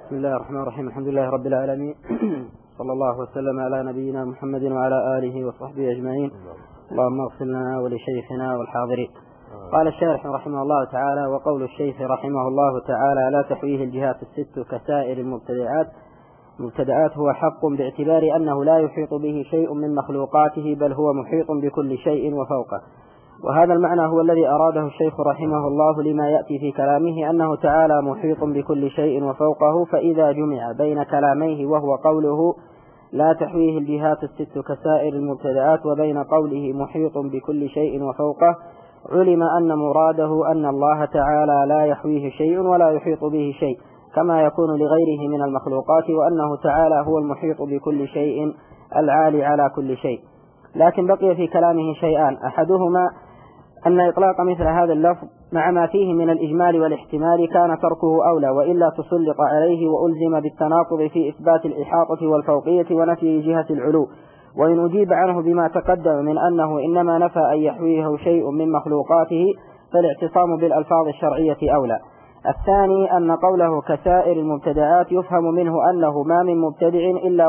بسم الله الرحمن الرحيم. الحمد لله رب العالمين. صلى الله وسلم على نبينا محمد وعلى آله وصحبه أجمعين. اللهم اغفر لنا ولشيخنا والحاضرين. قال الشارح رحمه الله تعالى: وقول الشيخ رحمه الله تعالى: لا تحويه الجهات الست كسائر المبتدعات هو حق، باعتبار أنه لا يحيط به شيء من مخلوقاته، بل هو محيط بكل شيء وفوقه. وهذا المعنى هو الذي أراده الشيخ رحمه الله لما يأتي في كلامه، أنه تعالى محيط بكل شيء وفوقه. فإذا جمع بين كلاميه وهو قوله لا تحويه الجهات الست كسائر المبتدعات وبين قوله محيط بكل شيء وفوقه، علم أن مراده أن الله تعالى لا يحويه شيء ولا يحيط به شيء كما يكون لغيره من المخلوقات، وأنه تعالى هو المحيط بكل شيء العالي على كل شيء. لكن بقي في كلامه شيئان: أحدهما أن إطلاق مثل هذا اللفظ مع ما فيه من الإجمال والاحتمال كان تركه أولى، وإلا تسلط عليه وألزم بالتناقض في إثبات الإحاطة والفوقية ونفي جهة العلو. وإن أجيب عنه بما تقدم من أنه إنما نفى أن يحويه شيء من مخلوقاته، فالاعتصام بالألفاظ الشرعية أولى. الثاني أن قوله كسائر المبتدعات يفهم منه أنه ما من مبتدع إلا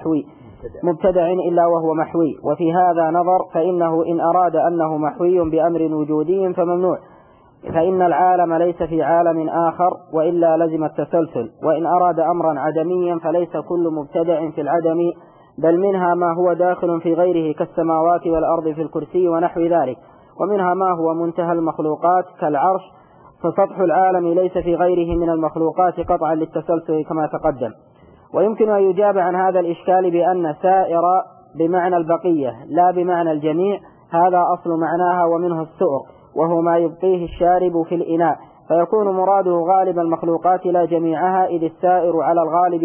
وهو محوي، وفي هذا نظر، فإنه إن أراد أنه محوي بأمر وجودي فممنوع، فإن العالم ليس في عالم آخر وإلا لزم التسلسل. وإن أراد أمرا عدميا فليس كل مبتدع في العدم، بل منها ما هو داخل في غيره كالسماوات والأرض في الكرسي ونحو ذلك، ومنها ما هو منتهى المخلوقات كالعرش، فسطح العالم ليس في غيره من المخلوقات قطعا للتسلسل كما تقدم. ويمكن أن يجاب عن هذا الإشكال بأن سائر بمعنى البقية لا بمعنى الجميع، هذا أصل معناها ومنه السؤر، وهو ما يبقيه الشارب في الإناء، فيكون مراده غالب المخلوقات لا جميعها، إذ السائر على الغالب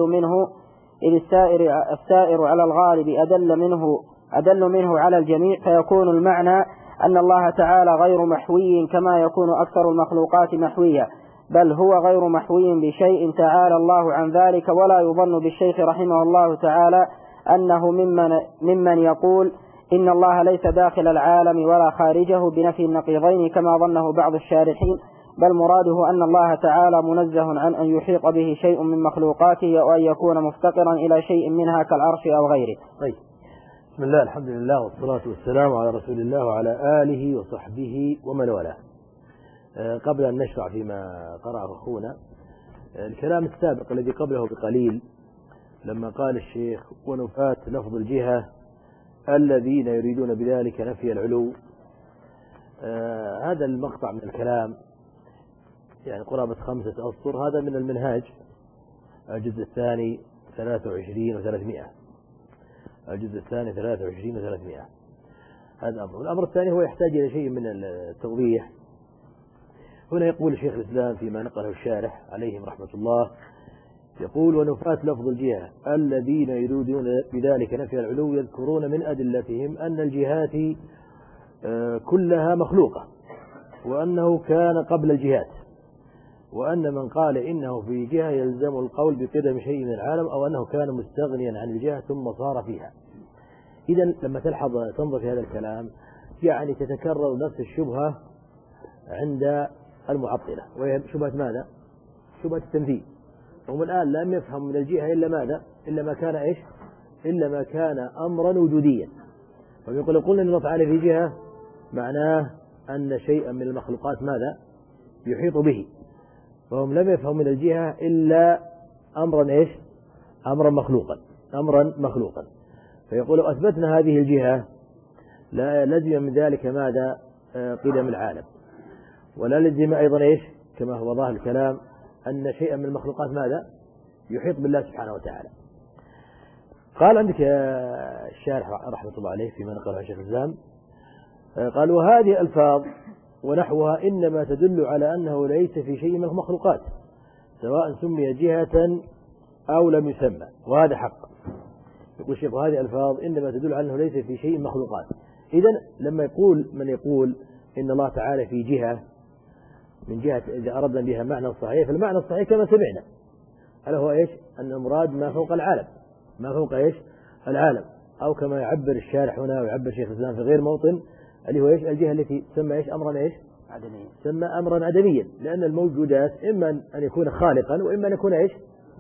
أدل منه على الجميع، فيكون المعنى أن الله تعالى غير محوي كما يكون أكثر المخلوقات محوية، بل هو غير محوي بشيء تعالى الله عن ذلك. ولا يظن بالشيخ رحمه الله تعالى أنه ممن يقول إن الله ليس داخل العالم ولا خارجه بنفي النقيضين كما ظنه بعض الشارحين، بل مراده أن الله تعالى منزه عن أن يحيط به شيء من مخلوقاته وأن يكون مفتقرا إلى شيء منها كالعرش أو غيره. طيب، بسم الله، الحمد لله، والصلاة والسلام على رسول الله وعلى آله وصحبه ومن والاه. قبل أن نشرع فيما قرأه أخونا، الكلام السابق الذي قبله بقليل لما قال الشيخ: ونفات لفظ الجهة الذين يريدون بذلك نفي العلو، هذا المقطع من الكلام يعني قرابة 5 أسطر، هذا من المنهاج الجزء الثاني 23 و300، الجزء الثاني 23 و300. هذا أمر. الأمر الثاني هو يحتاج إلى شيء من التوضيح. هنا يقول شيخ الإسلام فيما نقله الشارح عليهم رحمة الله، يقول: ونفات لفظ الجهة الذين يريدون بذلك نفي العلو يذكرون من أدلتهم أن الجهات كلها مخلوقة، وأنه كان قبل الجهات، وأن من قال إنه في جهة يلزم القول بقدم شيء من العالم، أو أنه كان مستغنيا عن الجهة ثم صار فيها. إذن لما تنظر في هذا الكلام يعني تتكرر نفس الشبهة عند المعطلة، وهي شبهة ماذا؟ شبهة التنفيذ. هم الآن لم يفهم من الجهة إلا ماذا؟ إلا ما كان أمرا وجوديا. فيقول لو قلنا أن الله تعالى في جهة معناه أن شيئا من المخلوقات ماذا؟ يحيط به. فهم لم يفهم من الجهة إلا أمرا مخلوقا. فيقول لو أثبتنا هذه الجهة لا لزم من ذلك ماذا؟ قدم العالم. ولا لزم أيضا كما هو ظاهر الكلام أن شيئا من المخلوقات ماذا؟ يحيط بالله سبحانه وتعالى. قال عندك يا الشارح رحمة الله عليه فيما نقله شيخ الإسلام، قال: وهذه ألفاظ ونحوها إنما تدل على أنه ليس في شيء من المخلوقات، سواء سمي جهة أو لم يسمى، وهذا حق. يقول الشيخ: وهذه ألفاظ إنما تدل على أنه ليس في شيء من المخلوقات. إذن لما يقول من يقول إن الله تعالى في جهة من جهة، إذا أردنا بها معنى صحيح، فالمعنى الصحيح كما سمعنا ألا هو أن المراد ما فوق العالم، العالم، أو كما يعبر الشارح هنا ويعبر شيخ الإسلام في غير موطن، اللي هو الجهة التي تسمى أمرا عدميا، سمى أمرا عدميا، لأن الموجودات إما أن يكون خالقا وإما أن يكون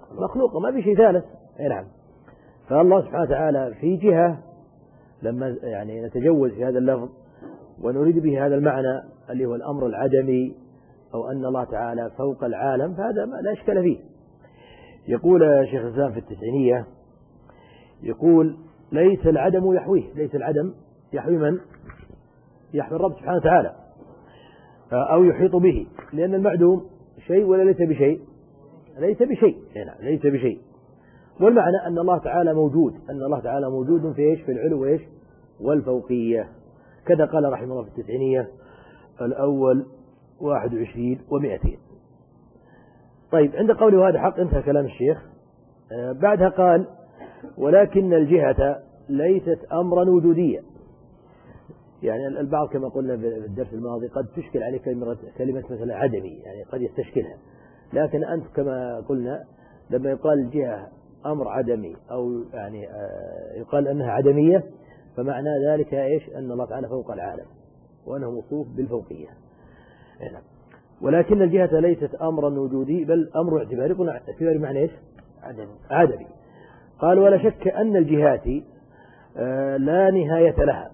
مخلوقة، ما في شيء ثالث. نعم. فالله سبحانه وتعالى في جهة لما يعني نتجوز في هذا اللفظ ونريد به هذا المعنى اللي هو الأمر العدمي أو أن الله تعالى فوق العالم، فهذا ما لا إشكال فيه. يقول شيخ الإسلام في التسعينية، يقول ليس العدم يحويه، ليس العدم يحوي من؟ يحوي الرب سبحانه وتعالى أو يحيط به، لأن المعدوم شيء ولا ليس بشيء؟ ليس بشيء. يعني ليس بشيء. والمعنى أن الله تعالى موجود، أن الله تعالى موجود في إيش؟ في العلو وإيش؟ والفوقية. كذا قال رحمه الله في التسعينية الأول 21 و200. طيب، عند قوله هذا حق انتهى كلام الشيخ. بعدها قال ولكن الجهة ليست أمرا وجوديا. يعني البعض كما قلنا في الدرس الماضي قد تشكل عليه كلمة مثلا عدمي، يعني قد يستشكلها، لكن أنت كما قلنا لما يقال الجهة أمر عدمي أو يعني يقال أنها عدمية، فمعنى ذلك إيش؟ أن الله تعالى فوق العالم وأنه موصوف بالفوقية. يعني ولكن الجهة ليست أمرا وجودي بل أمر اعتباري. قلنا اعتباري معنى إيش؟ عدمي. قال ولا شك أن الجهات لا نهاية لها.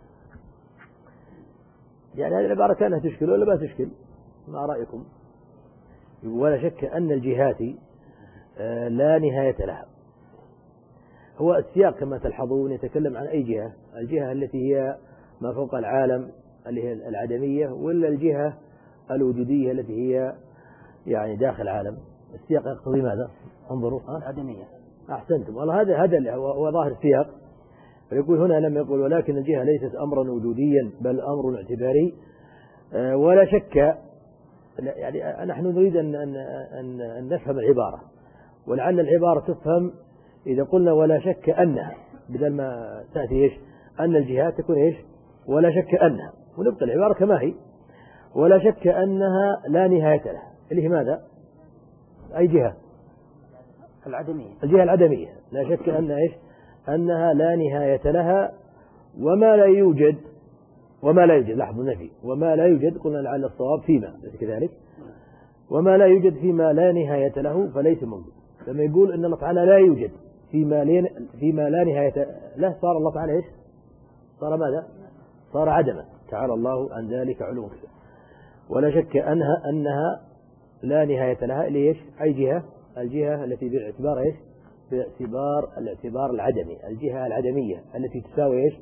يعني هذه العبارة كانها تشكل ولا ما تشكل؟ ما رأيكم؟ ولا شك أن الجهات لا نهاية لها. هو السياق كما تلحظون يتكلم عن أي جهة؟ الجهة التي هي ما فوق العالم اللي هي العدمية، ولا الجهة الوجودية التي هي يعني داخل العالم؟ السياق يقتضي ماذا؟ انظروا. العدمية. أحسنتم. والله هذا اللي هو ظاهر السياق. فيقول هنا لما يقول ولكن الجهة ليست أمرا وجوديا بل أمر اعتباري، ولا شك، يعني نحن نريد أن نفهم العبارة، ولعل العبارة تفهم إذا قلنا ولا شك أنها، بدل ما تأتي إيش؟ أن الجهات تكون إيش؟ ولا شك أنها، ونبقى العبارة كما هي. ولا شك أنها لا نهاية لها، اللي هي ماذا؟ أي جهة؟ العدمية. الجهة العدمية. لا شك أن إيش؟ أنها لا نهاية لها. وما لا يوجد لاحظوا النفي، وما لا يوجد قلنا لعل الصواب فيما، ليس كذلك؟ وما لا يوجد فيما لا نهاية له فليس موجود. لما يقول أن الله تعالى لا يوجد فيما لا نهاية له، صار الله تعالى إيش؟ صار ماذا؟ صار عدما، تعالى الله عن ذلك علوا كبيرا. ولا شك أنها لا نهاية لها، اللي إيش؟ أي جهة؟ الجهة التي باعتبار إيش؟ باعتبار الاعتبار العدمي، الجهة العدمية التي تساوي إيش؟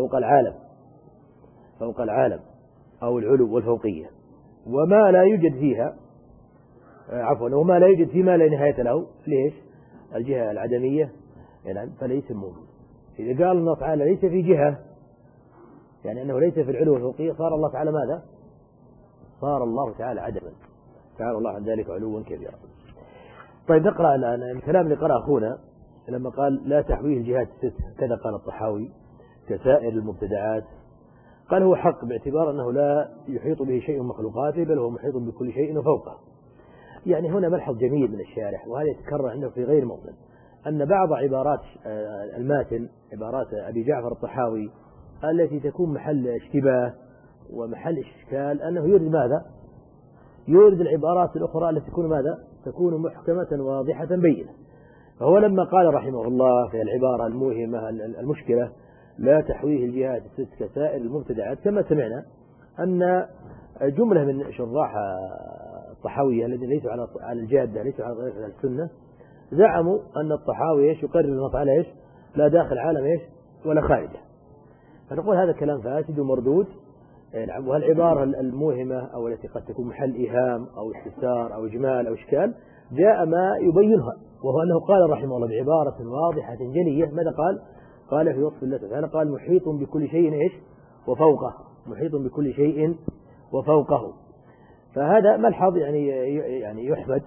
فوق العالم أو العلو والفوقية. وما لا يوجد فيها وما لا يوجد فيما لا نهاية له، ليش؟ الجهة العدمية، يعني فليس موجود. إذا قال الله تعالى ليس في جهة، يعني أنه ليس في العلو والفوقية، صار الله تعالى ماذا؟ صار الله تعالى عدما، تعالى الله عن ذلك علوا كبيرا. طيب نقرأ الآن الكلام اللي قرأ أخونا لما قال لا تحويه الجهات الست، كذا قال الطحاوي كسائر المبتدعات. قال هو حق باعتبار أنه لا يحيط به شيء من مخلوقاته بل هو محيط بكل شيء وفوقه. يعني هنا ملحظ جميل من الشارح، وهذا يتكرر عنده في غير موطن، أن بعض عبارات الماتن، عبارات أبي جعفر الطحاوي التي تكون محل اشتباه ومحل إشكال، أنه يورد ماذا؟ يورد العبارات الأخرى التي تكون ماذا؟ تكون محكمة واضحة بينة. فهو لما قال رحمه الله في العبارة الموهمة المشكلة لا تحويه الجهات الست كسائر المبتدعات، كما سمعنا أن جملة من شراح الطحاوية الذين ليسوا على الجادة، ليسوا على السنة، زعموا أن الطحاوي إيش؟ يقرر الله تعالى إيش؟ لا داخل عالم إيش؟ ولا خارجه. فنقول هذا كلام فاسد ومردود. وهالعبارة الموهمة أو التي قد تكون محل إيهام أو استفسار أو إجمال أو إشكال، جاء ما يبينها، وهو أنه قال رحمه الله بعبارة واضحة جلية. ماذا قال؟ قال في وصف الله تعالى قال محيط بكل شيء إيش؟ وفوقه، محيط بكل شيء وفوقه. فهذا ملحظ يعني يحمد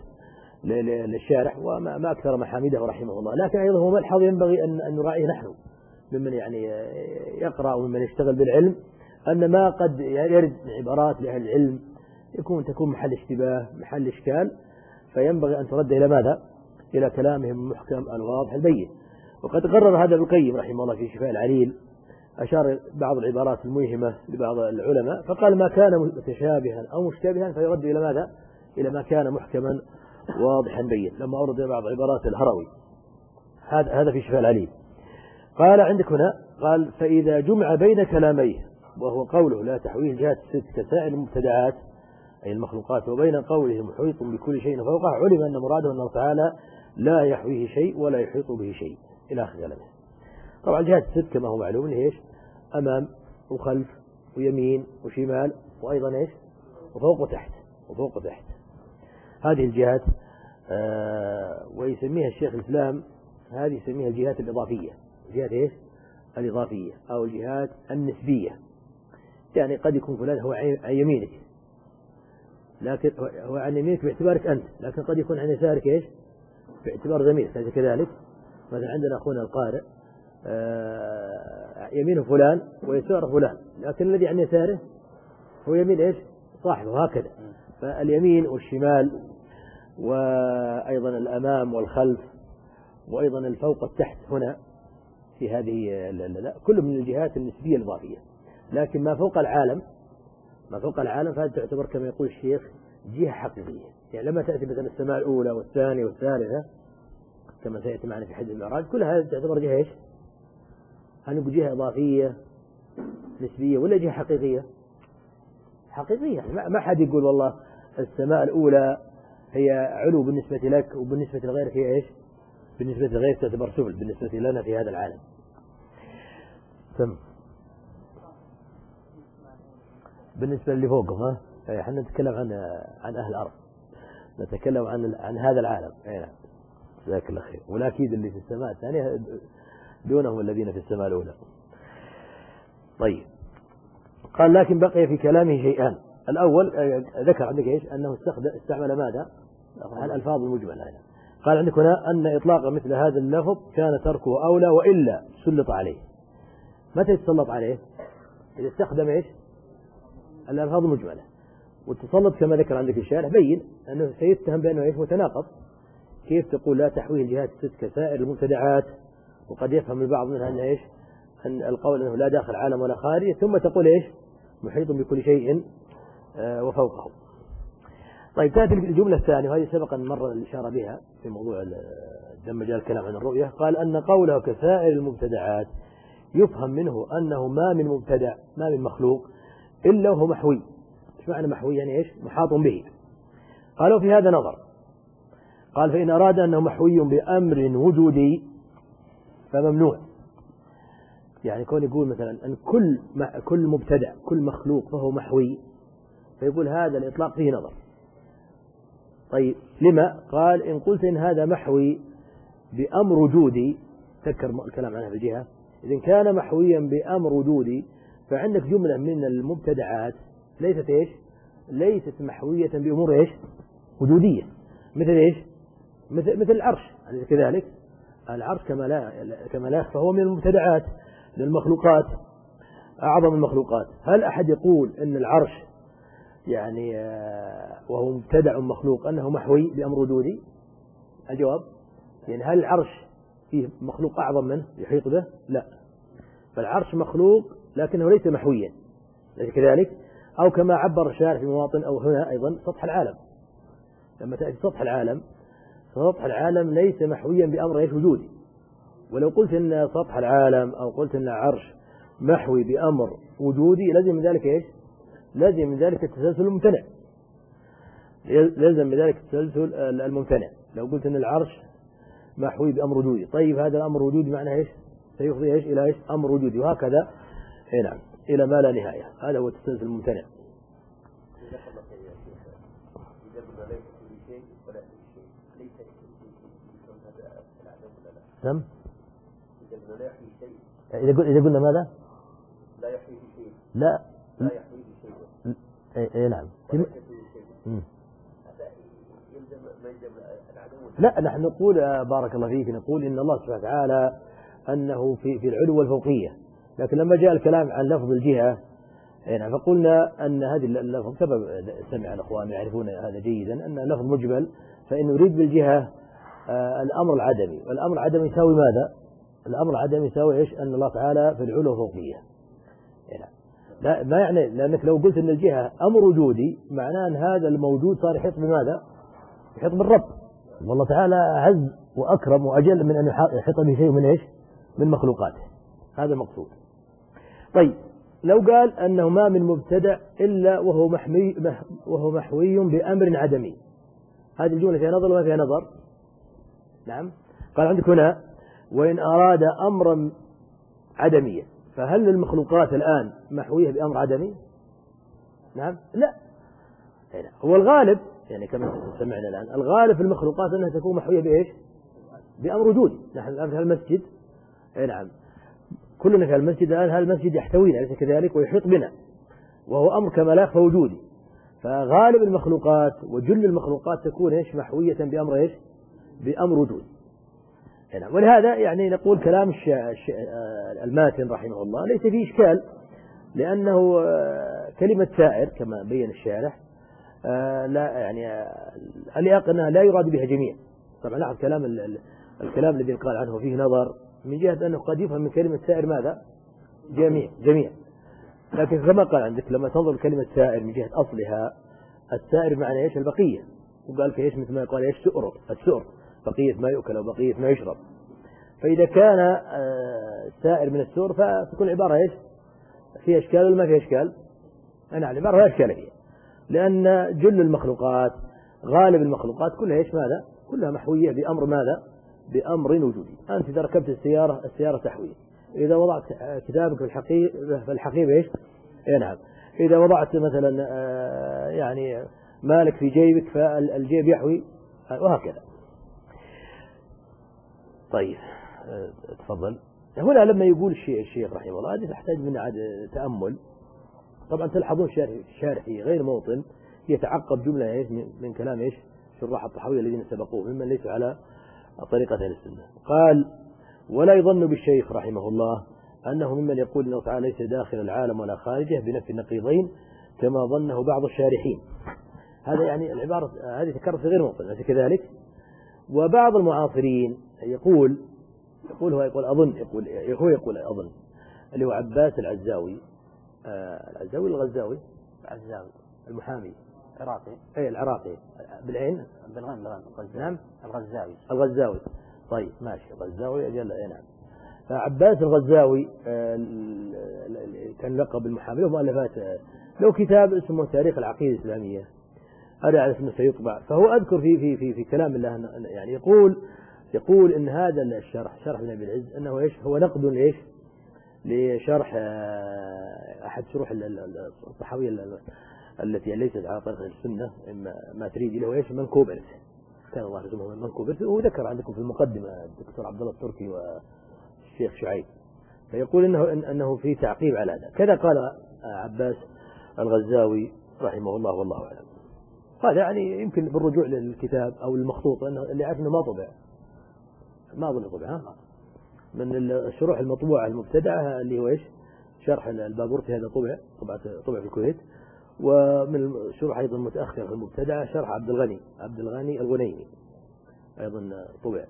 للشارح، وما أكثر محامده رحمه الله. لكن أيضا هو ملحظ ينبغي أن نراعيه نحن ممن يعني يقرأ وممن يشتغل بالعلم، أن ما قد يرد عبارات لأهل العلم تكون محل اشتباه، محل إشكال، فينبغي أن ترد إلى ماذا؟ إلى كلامهم المحكم الواضح البين. وقد قرر هذا ابن القيم رحمه الله في شفاء العليل، أشار بعض العبارات الموهمة لبعض العلماء، فقال ما كان متشابها أو مشتبها فيرد إلى ماذا؟ إلى ما كان محكما واضحا بين لما أورد بعض عبارات الهروي. هذا في شفاء العليل. قال عندك هنا قال فإذا جمع بين كلاميه وهو قوله لا تحويه الجهات الست كسائر المبتدعات أي المخلوقات وبين قوله محيط بكل شيء فوقه علم أن مراده أنه تعالى لا يحويه شيء ولا يحيط به شيء إلى آخر كلامه. طبعا الجهات الست كما هو معلوم إيش؟ أمام وخلف ويمين وشمال وأيضا إيش؟ وفوق وتحت وفوق وتحت. هذه الجهات ويسميها الشيخ الإسلام هذه يسميها الجهات الإضافية. الجهات إيش؟ الإضافية أو الجهات النسبية. يعني قد يكون فلان هو عن يمينك لكن هو عن يمينك باعتبارك أنت، لكن قد يكون عن يسارك إيش؟ باعتبار زميلك. كذلك مثلا عندنا أخونا القارئ يمينه فلان ويساره فلان، لكن الذي عن يساره هو يمين إيش؟ صاحبه. هكذا فاليمين والشمال وأيضا الأمام والخلف وأيضا الفوق والتحت هنا في هذه كل من الجهات النسبية الإضافية. لكن ما فوق العالم فهذه تعتبر كما يقول الشيخ جهة حقيقية. يعني لما تأتي مثلا السماء الأولى والثانية والثالثة كما سيأتي معنا في حديث المعراج كل هذه تعتبر جهة إيش؟ هل نقول جهة إضافية نسبية ولا جهة حقيقية؟ حقيقية. ما حد يقول والله السماء الأولى هي علو بالنسبة لك وبالنسبة لغيرك هي إيش؟ بالنسبة لغيرك تعتبر سفل بالنسبة لنا في هذا العالم. بالنسبة اللي فوقهم احنا نتكلم عن أهل الأرض، نتكلم عن هذا العالم. جزاك الله خير. والأكيد اللي في السماء الثانية دونهم الذين في السماء الأولى. طيب قال لكن بقي في كلامه شيئان. الأول ذكر عندك إيش؟ أنه استعمل ماذا؟ الألفاظ المجملة. قال عندك هنا أن إطلاق مثل هذا اللفظ كان تركه أولى وإلا سلط عليه. متى يتسلط عليه؟ إذا استخدم إيش؟ الألفاظ المجملة. والتسلط كما ذكر عندك الشارح بين أنه سيتهم بأنه إيش؟ متناقض. كيف تقول لا تحويه الجهات الست كسائر المبتدعات وقد يفهم البعض منها أن إيش؟ أن القول أنه لا داخل عالم ولا خارج ثم تقول إيش؟ محيط بكل شيء وفوقه. طيب تأتي الجملة الثانية وهذه سبق أن مر الإشارة بها في موضوع مجال الكلام عن الرؤية. قال أن قوله كسائر المبتدعات يفهم منه أنه ما من مبتدع ما من مخلوق إلا وهو محوي. إيش معنى محوي؟ يعني إيش؟ محاط به. قالوا في هذا نظر. قال فإن أراد أنه محوي بأمر وجودي فممنوع. يعني كون يقول مثلا أن كل مبتدع كل مخلوق فهو محوي فيقول هذا الإطلاق فيه نظر. طيب لما؟ قال إن قلت إن هذا محوي بأمر وجودي تذكر الكلام عنها في الجهة. إذن كان محويا بأمر وجودي فعندك جملة من المبتدعات ليست إيش؟ ليست محوية بأمور إيش؟ وجودية. مثل إيش؟ مثل العرش. كذلك العرش كما لا يخفى هو من المبتدعات للمخلوقات أعظم المخلوقات. هل أحد يقول أن العرش يعني وهو مبتدع مخلوق أنه محوي بأمر وجودي؟ الجواب يعني هل العرش فيه مخلوق أعظم منه يحيط به؟ لا. فالعرش مخلوق لكنه ليس محويا. كذلك أو كما عبر الشارع في مواطن أو هنا أيضا سطح العالم. لما تأتي سطح العالم ليس محويا بأمر إيش؟ وجودي. ولو قلت إن سطح العالم أو قلت إن عرش محوي بأمر وجودي لازم من ذلك إيش؟ لازم من ذلك التسلسل الممتنع. لازم من ذلك التسلسل الممتنع. لو قلت إن العرش محوي بأمر وجودي طيب هذا الأمر وجودي معناه إيش؟ سيفضي إيش؟ إلى إيش؟ أمر وجودي وهكذا نعم إلى ما لا نهاية. هذا هو التسلسل الممتنع. نعم. إذا قلنا ماذا؟ لا يحويه شيء. لا يحويه شيء. إيه نعم. لا نحن نقول بارك الله فيك نقول إن الله سبحانه وتعالى أنه في العلو والفوقية. لكن لما جاء الكلام عن لفظ الجهة يعني فقلنا أن هذه اللفظ سبب سمع الأخوان يعرفون هذا جيدا أن لفظ مجمل فإنه يريد بالجهة الأمر العدمي. والأمر العدمي يساوي ماذا؟ الأمر العدمي يساوي إيش؟ أن الله تعالى في العلو والفوقية. لا ما يعني لأنك لو قلت أن الجهة أمر وجودي معناه أن هذا الموجود صار يحيط بماذا؟ يحيط بالرب، والله تعالى أعز وأكرم وأجل من أن يحيط به شيء من إيش؟ من مخلوقاته. هذا المقصود. طيب لو قال أنه ما من مبتدع إلا وهو محوي بأمر عدمي، هذه الجملة فيها نظر وما فيها نظر؟ نعم. قال عندك هنا وإن أراد أمرا عدميا، فهل المخلوقات الآن محوية بأمر عدمي؟ نعم. لا. هو الغالب يعني كما سمعنا الآن الغالب في المخلوقات أنها تكون محوية بإيش؟ بأمر وجودي. نحن الآن في المسجد، نعم، كلنا في المسجد الآن، هذا المسجد يحتوينا أليس كذلك؟ ويحيط بنا، وهو أمر كما لا يخفى وجودي. فغالب المخلوقات وجل المخلوقات تكون إيش؟ محوية بأمر إيش؟ بأمر وجودي. نعم. ولهذا يعني نقول كلام الماتن رحمه الله ليس فيه إشكال، لأنه كلمة سائر كما بين الشارح لا يعني الياق أنها لا يراد بها جميع. طبعا لاحظ الكلام الذي قال عنه فيه نظر من جهة أنه قد يفهم من كلمة سائر ماذا؟ جميع. لكن كما قال عندك لما تنظر كلمة سائر من جهة أصلها، السائر معنى إيش؟ البقية. وقال في إيش؟ مثل ما يقال إيش؟ السؤر، بقية ما يؤكل أو بقية ما يشرب. فإذا كان سائر من السؤر فتكون العبارة إيش؟ فيها إشكال ولا ما فيها إشكال؟ نعم، العبارة لا إشكال فيها، لأن جل المخلوقات غالب المخلوقات كلها إيش؟ ماذا؟ كلها محوية بأمر ماذا؟ بأمر وجودي. أنت إذا ركبت السيارة تحوية، إذا وضعت كتابك في الحقيبة إيش؟ نعم. إذا وضعت مثلا يعني مالك في جيبك فالجيب يحوي، وهكذا. طيب تفضل. هنا لما يقول الشيخ رحمه الله هذه تحتاج منا تأمل. طبعا تلحظون الشارح في غير موطن يتعقب جملة إيش من كلام إيش شراح الطحاوية الذين سبقوه ممن ليسوا على طريقة أهل السنة. قال ولا يظن بالشيخ رحمه الله أنه ممن يقول أنه تعالى ليس داخل العالم ولا خارجه بنفي النقيضين كما ظنه بعض الشارحين. هذا يعني العبارة هذه تكرر في غير موطن، أليس كذلك؟ وبعض المعاصرين يقول أظن اللي هو عباس العزاوي المحامي العراقي بالعين بالغين نعم الغزاوي. طيب ماشي، الغزاوي أجل. نعم. فعباس الغزاوي كان لقب المحامي، له مؤلفات، له كتاب اسمه تاريخ العقيدة الإسلامية، هذا على اسمه سيطبع. فهو أذكر في كلام الله يعني يقول إن هذا شرح ابن أبي العز أنه إيش؟ هو نقد لإيش؟ لشرح أحد شروح الطحاوية التي ليست على طريقة السنة ما تريد له إيش؟ منكوبرت، كان الله يسميه منكوبرت، وهو ذكر عندكم في المقدمة الدكتور عبد الله التركي والشيخ شعيب. فيقول إنه في تعقيب على هذا. كذا قال عباس الغزاوي رحمه الله والله أعلم. هذا يعني يمكن بالرجوع للكتاب أو المخطوط، لأنه اللي عارف إنه ما أظن طبع من الشروح المطبوعة المبتدعة اللي هو إيش؟ شرح البابورتي، هذا طبع في الكويت. ومن الشروح أيضا متأخرة المبتدعة شرح عبد الغني الغنيمي أيضا طبع.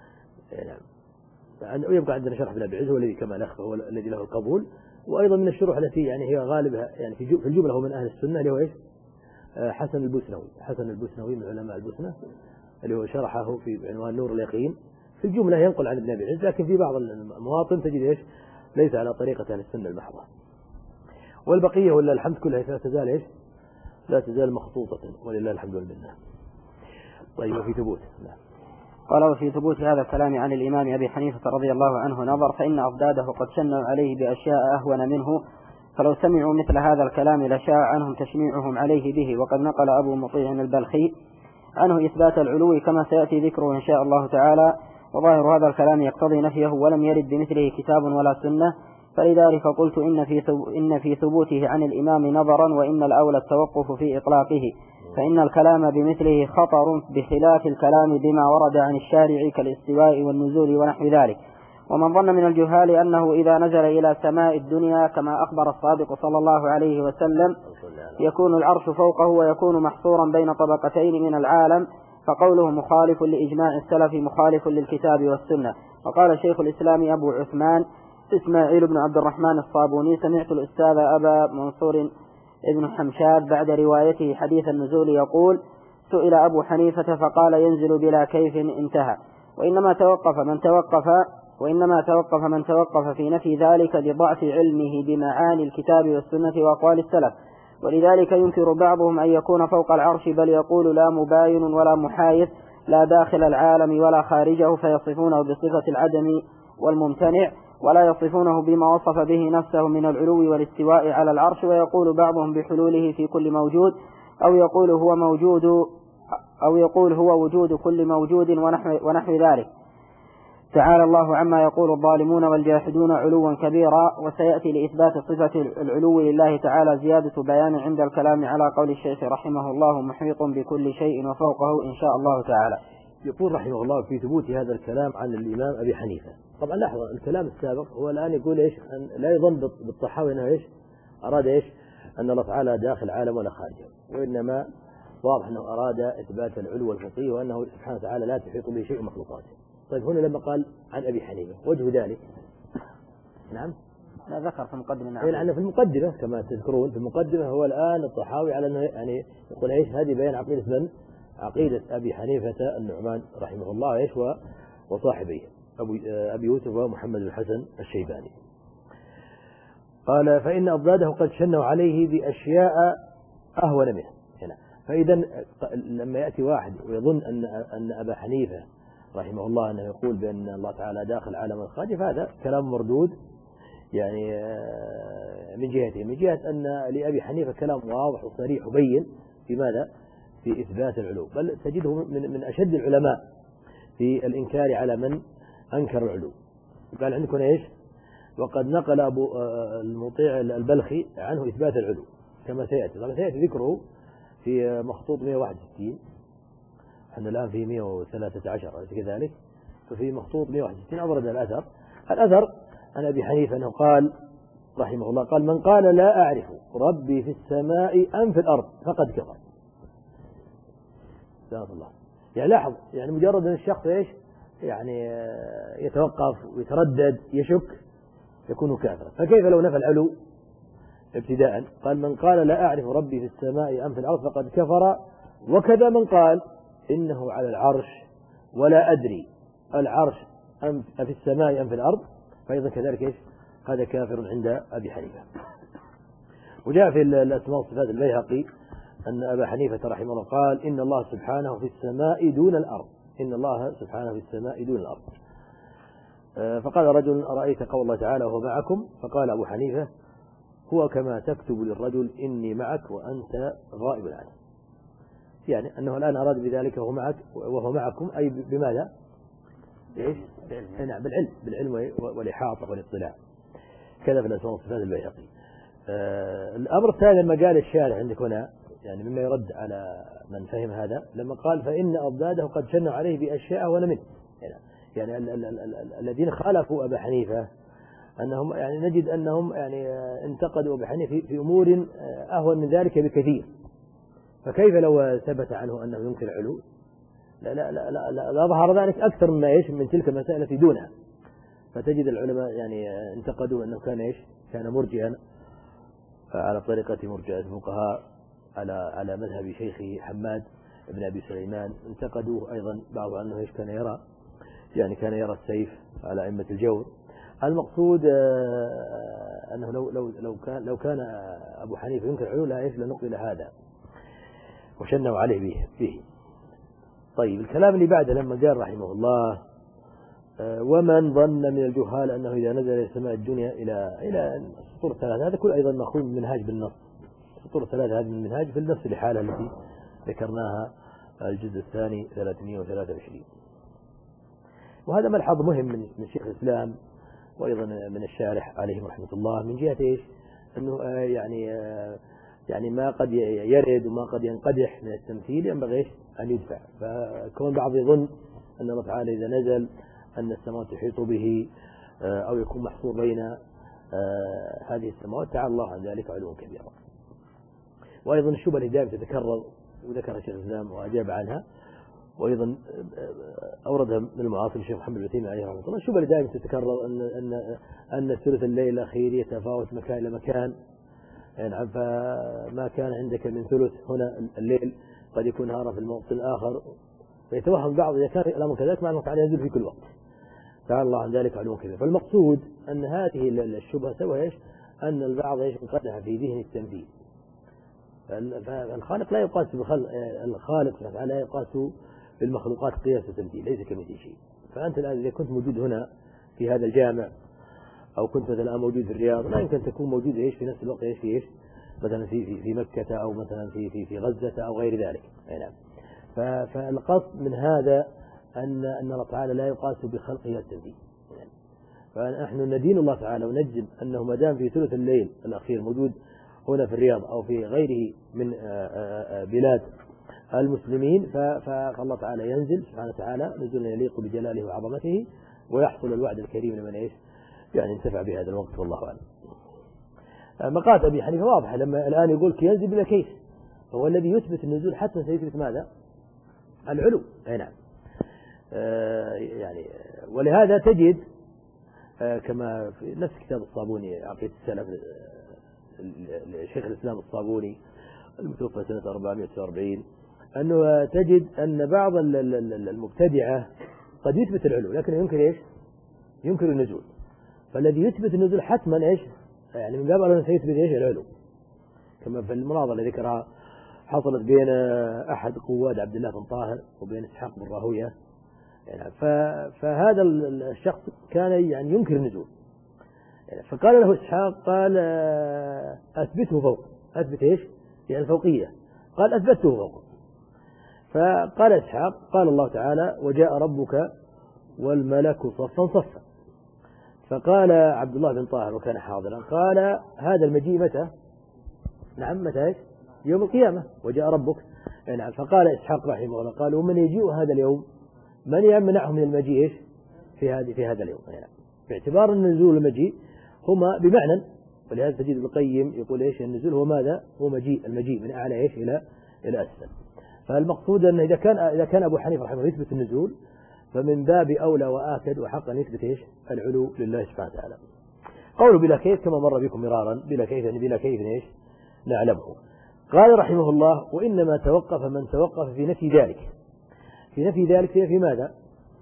نعم. ويبقى عندنا شرح ابن أبي العز الذي كما الأخ هو الذي له القبول. وأيضا من الشروح التي يعني هي غالبها يعني في الجملة هو من أهل السنة اللي هو إيش؟ حسن البوسنوي من علماء البوسنة، اللي هو شرحه في عنوان نور اليقين. في الجملة ينقل عن ابن أبي العز، لكن في بعض المواطن تجد إيش؟ ليس على طريقة أهل السنة المحضة. والبقية ولا الحمد كلها لا تزال إيش؟ لا تزال مخطوطة ولله الحمد والمنة. طيب وفي ثبوت. نعم. قال وفي ثبوت هذا الكلام عن الإمام أبي حنيفة رضي الله عنه نظر، فإن أضداده قد شنوا عليه بأشياء أهون منه، فلو سمعوا مثل هذا الكلام لشاء عنهم تشنيعهم عليه به. وقد نقل أبو مطيع البلخي عنه إثبات العلو كما سيأتي ذكره إن شاء الله تعالى، وظاهر هذا الكلام يقتضي نفيه ولم يرد بمثله كتاب ولا سنة، فلذلك قلت إن في ثبوته عن الإمام نظرا، وإن الأولى التوقف في إطلاقه، فإن الكلام بمثله خطر بخلاف الكلام بما ورد عن الشارع كالاستواء والنزول ونحو ذلك. ومن ظن من الجهال أنه إذا نزل إلى سماء الدنيا كما أخبر الصادق صلى الله عليه وسلم يكون العرش فوقه ويكون محصورا بين طبقتين من العالم، فقوله مخالف لإجماع السلف مخالف للكتاب والسنة. وقال شيخ الإسلام أبو عثمان إسماعيل بن عبد الرحمن الصابوني: سمعت الأستاذ أبا منصور ابن حمشاد بعد روايته حديث النزول يقول: سئل أبو حنيفة فقال ينزل بلا كيف انتهى. وإنما توقف من توقف في نفي ذلك لضعف علمه بمعاني الكتاب والسنة وأقوال السلف، ولذلك ينكر بعضهم أن يكون فوق العرش، بل يقول لا مباين ولا محايد، لا داخل العالم ولا خارجه، فيصفونه بصفة العدم والممتنع، ولا يصفونه بما وصف به نفسه من العلو والاستواء على العرش. ويقول بعضهم بحلوله في كل موجود، أو يقول هو وجود كل موجود ونحو ذلك. تعالى الله عما يقول الظالمون والجاحدون علوا كبيرا. وسيأتي لإثبات صفة العلو لله تعالى زيادة بيان عند الكلام على قول الشيخ رحمه الله محيط بكل شيء وفوقه إن شاء الله تعالى. يقول رحمه الله في ثبوت هذا الكلام عن الإمام أبي حنيفة. طبعا لاحظوا الكلام السابق هو الآن يقول إيش؟ أن لا يظن بالطحاوي أنه إيش؟ أراد إيش؟ أن الله تعالى داخل العالم ولا خارجه، وإنما واضح أنه أراد إثبات العلو والفوقية وأنه سبحانه وتعالى لا تحيط به شيء مخلوقاته. طيب هنا لما قال عن أبي حنيفة وجه ذلك نعم لا ذكر في المقدمة نعم لأن في المقدمة كما تذكرون في المقدمة هو الآن الطحاوي على أنه يعني يقول إيش هذه بيان عقيدة من؟ عقيدة أبي حنيفة النعمان رحمه الله إيش وصاحبيه أبي يوسف ومحمد بن حسن الشيباني. قال فإن أضداده قد شنوا عليه بأشياء أهون منه هنا. فإذا لما يأتي واحد ويظن أن أبا حنيفة رحمه الله أنه يقول بأن الله تعالى داخل عالم الخارج، فهذا كلام مردود يعني من جهته، من جهة أن لأبي حنيفة كلام واضح وصريح وبين في ماذا؟ في إثبات العلو، بل تجده من أشد العلماء في الإنكار على من أنكر العلو. قال عندكم إيش؟ وقد نقل أبو المطيع البلخي عنه إثبات العلو كما سيأتي. طبعا سيأتي ذكره في مخطوط 161، احنا الآن في 113 كذلك، ففي مخطوط 161 أورد الأثر عن أبي حنيفة أنه قال رحمه الله قال من قال لا أعرف ربي في السماء أم في الأرض فقد كفر. سبحان الله. يعني لاحظ يعني مجرد أن الشخص إيش يعني يتوقف ويتردد يشك يكون كافرا. فكيف لو نفى العلو ابتداء؟ قال من قال لا أعرف ربي في السماء أم في الأرض فقد كفر. وكذا من قال إنه على العرش ولا أدري العرش أم في السماء أم في الأرض فأيضا كذلك إيش هذا كافر عند أبي حنيفة. وجاء في الأسماء والصفات البيهقي أن أبا حنيفة رحمه الله قال إن الله سبحانه في السماء دون الأرض، إن الله سبحانه في السماء دون الأرض. فقال رجل أرأيت قول الله تعالى وهو معكم؟ فقال أبو حنيفة هو كما تكتب للرجل إني معك وأنت غائب عنه، يعني أنه الآن أراد بذلك وهو معكم أي بماذا؟ إيش؟ بالعلم والإحاطة والاطلاع. كذا في الأسماء والصفات البيهقي. الأمر الثاني لما قال الشارع عندك هنا يعني مما يرد على من فهم هذا لما قال فإن أضداده قد شنوا عليه بأشياء أهون منه، يعني الذين خالفوا أبا حنيفة أنهم يعني نجد أنهم يعني انتقدوا أبا حنيفة في أمور أهون من ذلك بكثير. فكيف لو ثبت عنه أنه ينكر العلو؟ لا ظهر ذلك أكثر مما إيش من تلك المسائل التي دونها. فتجد العلماء يعني انتقدوا أنه كان إيش كان مرجئا على طريقة مرجئة الفقهاء على مذهب شيخه حماد بن أبي سليمان. انتقدوه أيضا بعض أنه إيش كان يرى السيف على أئمة الجور. المقصود أنه لو كان أبو حنيفة ينكر العلو لا إيش لنقل هذا وشنوا عليه به. طيب الكلام اللي بعده لما قال رحمه الله ومن ظن من الجهال أنه إذا نزل إلى السماء الدنيا إلى السطور الثلاثة، هذا كل أيضا مأخوذ من منهاج بالنص. السطور الثلاثة هذه من المنهاج في النص لحالة التي ذكرناها الجزء الثاني 323. وهذا ملحظ مهم من شيخ الإسلام وأيضا من الشارح عليه رحمة الله من جهة إيش أنه يعني ما قد يرد وما قد ينقدح من التمثيل ينبغي أن يدفع. فكون بعض يظن أن الله تعالى إذا نزل أن السماوات تحيط به أو يكون محصور بين هذه السماوات تعالى الله عن ذلك علوا كبيرا. وأيضا الشبهة اللي دائما تتكرر وذكر الشيخ الإسلام وأجاب عنها وأيضا أوردها من المعاصر الشيخ محمد بن تيمية عليه رحمه الله. الشبهة اللي دائما تتكرر أن ثلث الليل الأخير يتفاوت مكان إلى مكان، يعني فما كان عندك من ثلث هنا الليل قد يكون نهارا في الموطن الآخر، فيتوهم بعض إذا كان الأمر كذلك مع أنه تعالى ينزل في كل وقت، تعالى الله عن ذلك علوا كبيرا. فالمقصود أن هذه الشبهة سوى إيش؟ أن البعض إيش انقدح في ذهن التمثيل. فالخالق لا يقاس الخالق سبحانه وتعالى لا يقاس بالمخلوقات قياس التمثيل، ليس كمثل شيء. فأنت الآن إذا كنت موجود هنا في هذا الجامع أو كنت مثلا موجود في الرياض، لا يمكن تكون موجود إيش في نفس الوقت إيش في إيش مثلا في مكة أو مثلا في غزة أو غير ذلك. نعم. فالقصد من هذا أن الله تعالى لا يقاس بخلقه التمثيل. فنحن ندين الله تعالى ونجزم أنه ما دام في ثلث الليل الأخير موجود هنا في الرياض أو في غيره من بلاد المسلمين، فالله تعالى ينزل سبحانه وتعالى نزولا يليق بجلاله وعظمته، ويحصل الوعد الكريم لمن إيش يعني انتفع بهذا الوقت، والله أعلم. مقالة أبي حنيفة واضحة، لما الآن يقول ينزل بلا كيف، هو الذي يثبت النزول حتى سيثبت ماذا؟ العلو. أي نعم. يعني ولهذا تجد كما في نفس كتاب الصابوني عقيدة السلف شيخ الإسلام الصابوني المتوفى سنة 440 أنه تجد أن بعض المبتدعة قد يثبت العلو لكن ينكر إيش؟ ينكر النزول. فالذي يثبت النزول حتما إيش؟ يعني من باب أنه سيثبت إيش؟ العلو. كما في المناظرة اللي ذكرها حصلت بين أحد قواد عبد الله بن طاهر وبين إسحاق بن راهوية، يعني فهذا الشخص كان يعني ينكر النزول، يعني فقال له إسحاق قال أثبته فوق، أثبت إيش؟ يعني الفوقية. قال أثبته فوق. فقال إسحاق قال الله تعالى وجاء ربك والملك صفا صفا. فقال عبد الله بن طاهر وكان حاضرا قال هذا المجيء متى؟ نعم متى إيش؟ يوم القيامة وجاء ربك. نعم. فقال إسحاق رحمه الله قال ومن يجيء هذا اليوم من يمنعه من المجيء إيش؟ في هذا اليوم. يعني باعتبار النزول والمجيء هما بمعنى، ولهذا تجد ابن القيم يقول إيش النزول هو ماذا؟ هو المجيء من أعلى إيش إلى أسفل. فالمقصود أن إذا كان أبو حنيفة رحمه الله يثبت النزول فمن باب أولى وآكد وحق أن يثبت إيش؟ العلو لله سبحانه وتعالى. قوله بلا كيف كما مر بكم مرارا، بلا كيف يعني بلا كيف إيش؟ نعلمه. قال رحمه الله وإنما توقف من توقف في نفي ذلك. في نفي ذلك في ماذا؟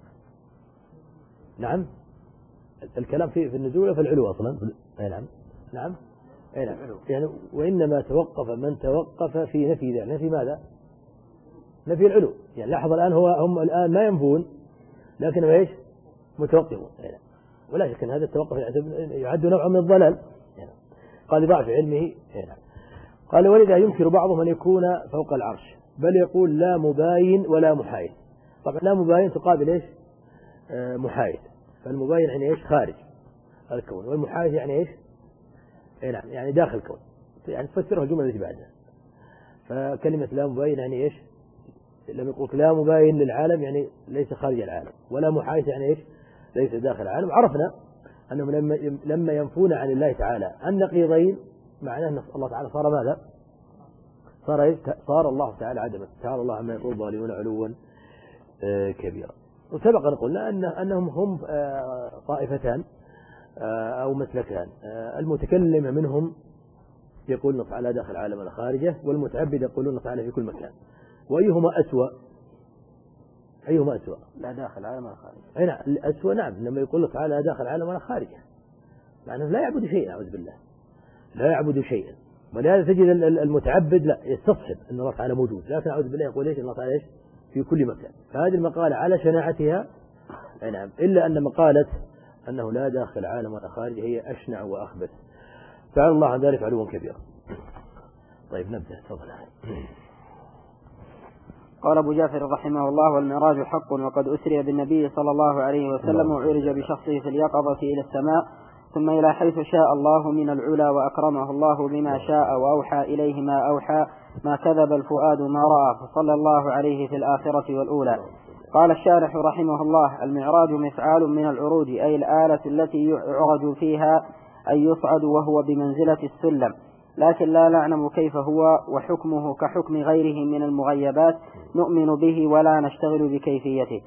نعم. الكلام في النزول وفي العلو أصلا. نعم. نعم. نعم. يعني وإنما توقف من توقف في نفي ذلك. نفي ماذا؟ نفي العلو. يعني لاحظ الآن هم الآن ما ينفون لكن ايش؟ متوقفون. ولا شك أن هذا التوقف يعد نوع من الضلال. قال ضعف علمه. قال ولذا ينكر بعضهم أن يكون فوق العرش، بل يقول لا مباين ولا محايد. طبعا لا مباين تقابل ايش؟ محايد. فالمباين يعني ايش؟ خارج الكون، والمحايد يعني ايش؟ نعم يعني داخل الكون. يعني تفسرها الجملة التي بعدها. فكلمة لا مباين يعني ايش؟ لما يقول لا مباين للعالم يعني ليس خارج العالم، ولا محايد يعني ايش؟ ليس داخل العالم. عرفنا أنهم لما ينفون عن الله تعالى النقيضين معناه أن الله تعالى صار ماذا؟ صار الله تعالى عدما. تعالى الله عما يقول الظالمون علوا كبيرا. وسبق أن قلنا أنهم هم طائفتان أو مسلكان. المتكلم منهم يقول الله تعالى داخل العالم ولا خارجه، والمتعبد يقولون الله تعالى في كل مكان. وأيهما أسوأ؟ أيهما أسوأ؟ لا داخل العالم ولا خارجه. أي نعم الأسوأ. نعم لما يقول الله تعالى داخل العالم ولا خارجه معناه لا يعبد شيئا، أعوذ بالله لا يعبد شيئا. ولهذا تجد المتعبد لا يستصحب أن الله تعالى موجود، لكن أعوذ بالله يقول ليش الله تعالى إيش؟ في كل مكان. فهذه المقالة على شناعتها نعم، إلا أن مقالة أنه لا داخل العالم ولا خارجه هي أشنع وأخبث. تعالى الله عن ذلك علوا كبيرا. طيب نبدأ. تفضل. قال أبو جعفر رحمه الله والمعراج حق، وقد أسري بالنبي صلى الله عليه وسلم وعرج بشخصه في اليقظة إلى السماء ثم إلى حيث شاء الله من العلا، وأكرمه الله بما شاء وأوحى إليه ما أوحى، ما كذب الفؤاد ما رأى، فصلى الله عليه في الآخرة والأولى. قال الشارح رحمه الله المعراج مفعال من العروج، أي الآلة التي يعرج فيها أي يصعد وهو بمنزلة السلم، لكن لا نعلم كيف هو، وحكمه كحكم غيره من المغيبات نؤمن به ولا نشتغل بكيفيته.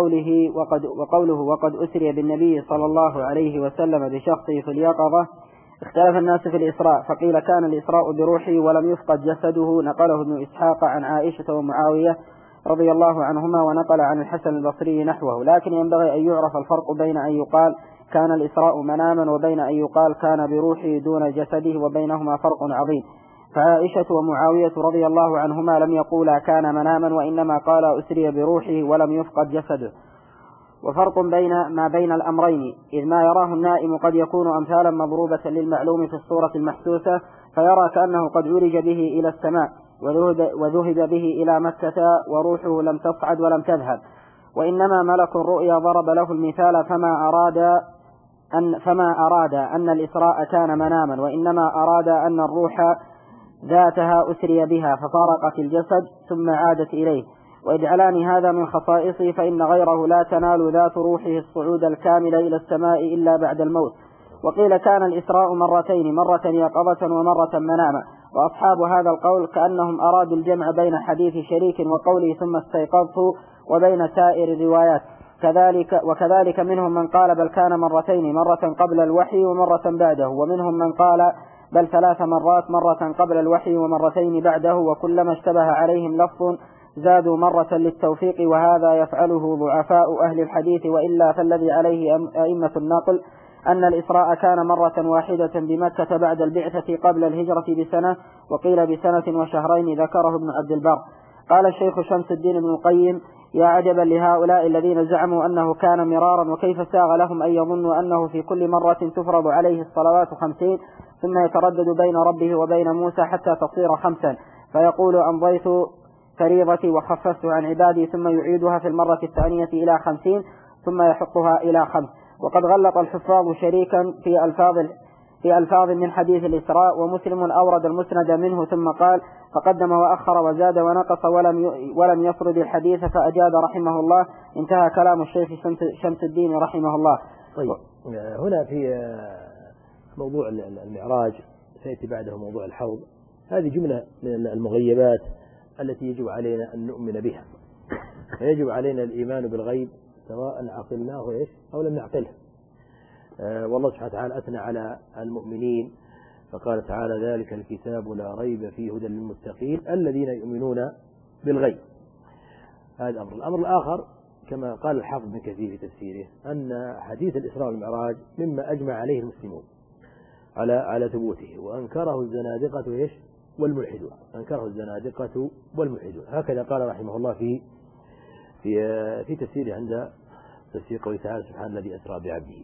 وقوله وقد أسري بالنبي صلى الله عليه وسلم بشخصه في اليقظة اختلف الناس في الإسراء، فقيل كان الإسراء بروحه ولم يفقد جسده، نقله ابن إسحاق عن عائشة ومعاوية رضي الله عنهما، ونقل عن الحسن البصري نحوه. لكن ينبغي أن يعرف الفرق بين أن يقال كان الإسراء مناما وبين أن يقال كان بروحه دون جسده، وبينهما فرق عظيم. فعائشة ومعاوية رضي الله عنهما لم يقولا كان مناما، وإنما قال أسري بروحه ولم يفقد جسده. وفرق ما بين الأمرين، إذ ما يراه النائم قد يكون أمثالا مضروبة للمعلوم في الصورة المحسوسة، فيرى كأنه قد عرج به إلى السماء وذهب به إلى مكة وروحه لم تصعد ولم تذهب. وإنما ملك الرؤيا ضرب له المثال فما أراد أن الإسراء كان مناما، وإنما أراد أن الروح ذاتها أسري بها ففارقت الجسد ثم عادت إليه. وإجعلان هذا من خصائصه، فإن غيره لا تنال ذات روحه الصعود الكامل إلى السماء إلا بعد الموت. وقيل كان الإسراء مرتين، مرة يقظة ومرة مناما. وأصحاب هذا القول كأنهم أرادوا الجمع بين حديث شريك وقوله ثم استيقظت وبين سائر الروايات. وكذلك منهم من قال بل كان مرتين، مرة قبل الوحي ومرة بعده، ومنهم من قال بل 3 مرات، مرة قبل الوحي ومرتين بعده، وكلما اشتبه عليهم لفظ زادوا مرة للتوفيق، وهذا يفعله ضعفاء أهل الحديث. وإلا فالذي عليه أئمة النقل أن الإسراء كان مرة واحدة بمكة بعد البعثة قبل الهجرة بسنة، وقيل بسنة وشهرين، ذكره ابن عبد البر. قال الشيخ شمس الدين بن القيم يا عجبا لهؤلاء الذين زعموا أنه كان مرارا، وكيف ساغ لهم أن يظنوا أنه في كل مرة تفرض عليه الصلوات 50 ثم يتردد بين ربه وبين موسى حتى تصير 5، فيقول أمضيت فريضتي وخففت عن عبادي، ثم يعيدها في المرة الثانية إلى 50 ثم يحطها إلى 5. وقد غلط الحفاظ شريكا في ألفاظ من حديث الإسراء، ومسلم أورد المسند منه ثم قال فقدم وأخر وزاد ونقص ولم يسرد الحديث فأجاد رحمه الله. انتهى كلام الشيخ شمس الدين رحمه الله. طيب، هنا في موضوع المعراج سيأتي بعده موضوع الحوض. هذه جملة من المغيبات التي يجب علينا أن نؤمن بها، ويجب علينا الإيمان بالغيب سواء عقلناه أو لم نعقله. والله سبحانه وتعالى أثنى على المؤمنين فقال تعالى ذلك الكتاب لا ريب فيه هدى للمتقين الذين يؤمنون بالغيب. هذا أمر. الأمر الآخر كما قال الحافظ ابن كثير في تفسيره أن حديث الإسراء والمعراج مما أجمع عليه المسلمون على ثبوته، وأنكره الزنادقة والملحدون، أنكره الزنادقة والملحدون. هكذا قال رحمه الله في تفسيره عند تفسير قوله تعالى سبحان الذي أسرى بعبده.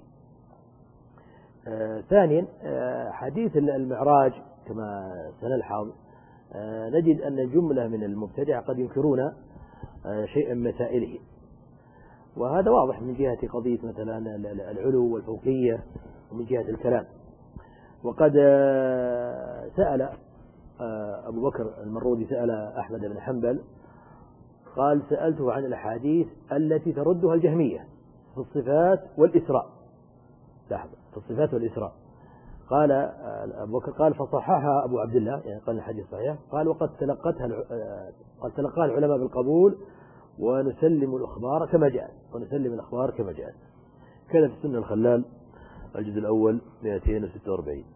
ثانيا حديث المعراج كما سنلحظ نجد أن جملة من المبتدع قد ينكرون شيئا من مسائله، وهذا واضح من جهة قضية مثلا العلو والفوقية ومن جهة الكلام. وقد سأل أبو بكر المروذي سأل أحمد بن حنبل قال سألته عن الأحاديث التي تردها الجهمية في الصفات والإسراء. لاحظ في الصفات والإسراء. قال أبو بكر قال فصححها أبو عبد الله، يعني قال الحديث صحيح. قال وقد تلقاها العلماء بالقبول ونسلم الأخبار كما جاءت. كذا في السنة الخلال الجزء الأول 246.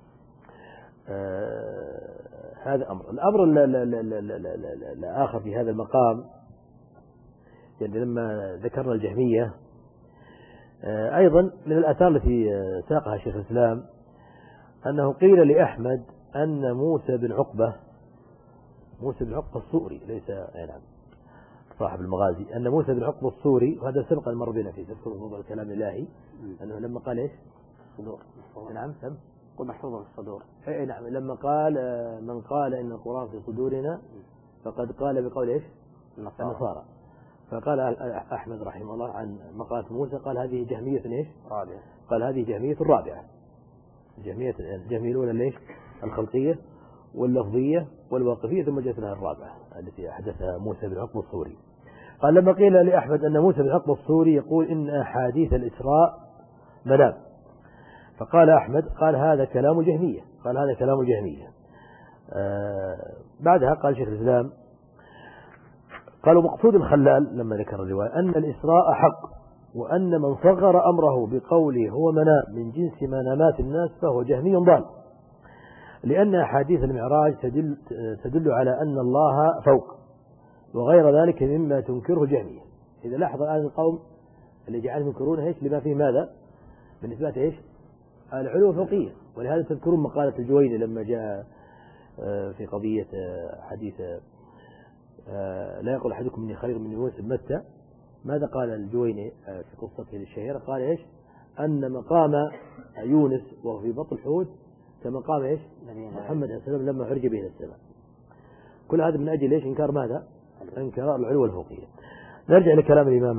هذا أمر. الأمر الآخر في هذا المقام، يعني لما ذكرنا الجهمية أيضا من الآثار التي ساقها شيخ الإسلام أنه قيل لأحمد أن موسى بن عقبة الصوري ليس نعم صاحب المغازي، أن موسى بن عقبة الصوري، وهذا سبق المر بنا في تفسير موضوع الكلام الإلهي، أنه لما قال إيش صدور نعم ومحفوظ في الصدور. أي نعم، لما قال من قال إن القرآن في صدورنا فقد قال بقول إيش النصارى. فقال أحمد رحمه الله عن مقالة موسى قال هذه جهمية إيش رابعة. قال هذه جهمية الرابعة. الجهمية الأولى ليش الخلقية واللفظية والواقفية، ثم جاءت لها الرابعة التي أحدثها موسى بن عقبة الصوري. قال لما قيل لأحمد أن موسى بن عقبة الصوري يقول إن أحاديث الإسراء منام، فقال أحمد قال هذا كلام جهمية. بعدها قال شيخ الإسلام قالوا مقصود الخلال لما ذكر الرواية أن الإسراء حق وأن من صغر أمره بقوله هو منام من جنس منامات الناس فهو جهمي ضال، لأن أحاديث المعراج تدل على أن الله فوق، وغير ذلك مما تنكره جهمية. إذا لاحظ الآن القوم اللي جعلهم ينكرونه إيش لما فيه ماذا من إثبات إيش العلو الفوقية. ولهذا تذكرون مقالة الجويني لما جاء في قضية حديث لا يقول أحدكم إني خير من يونس بن متى، ماذا قال الجويني في قصته الشهيرة؟ قال إيش أن مقام يونس وهو في بطن الحوت كمقام إيش محمد عليه السلام لما عرج به إلى السماء. كل هذا من أجل إيش إنكار ماذا؟ إنكار العلو الفوقية. نرجع لكلام الإمام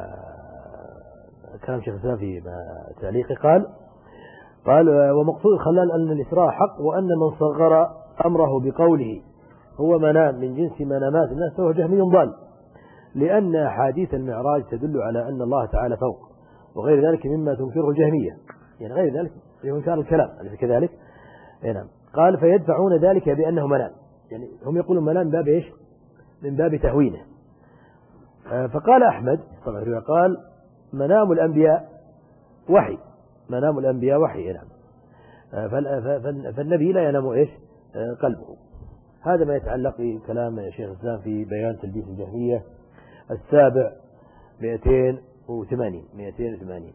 كلام شيخ الإسلام في تعليقه، قال ومقصود الخلال أن الإسراء حق، وأن من صغر أمره بقوله هو منام من جنس منامات الناس فهو جهمي ضال، لأن أحاديث المعراج تدل على أن الله تعالى فوق، وغير ذلك مما تنكره الجهمية، يعني غير ذلك ينكر الكلام أليس كذلك؟ نعم. قال فيدفعون ذلك بأنه منام، يعني هم يقولون منام من باب إيش؟ من باب تهوينه. فقال أحمد طبعا قال منام الأنبياء وحي، منام الأنبياء وحي. نعم. فالنبي لا ينام إيش قلبه. هذا ما يتعلق بكلام شيخ الإسلام في بيان تلبيس الجهمية السابع 280.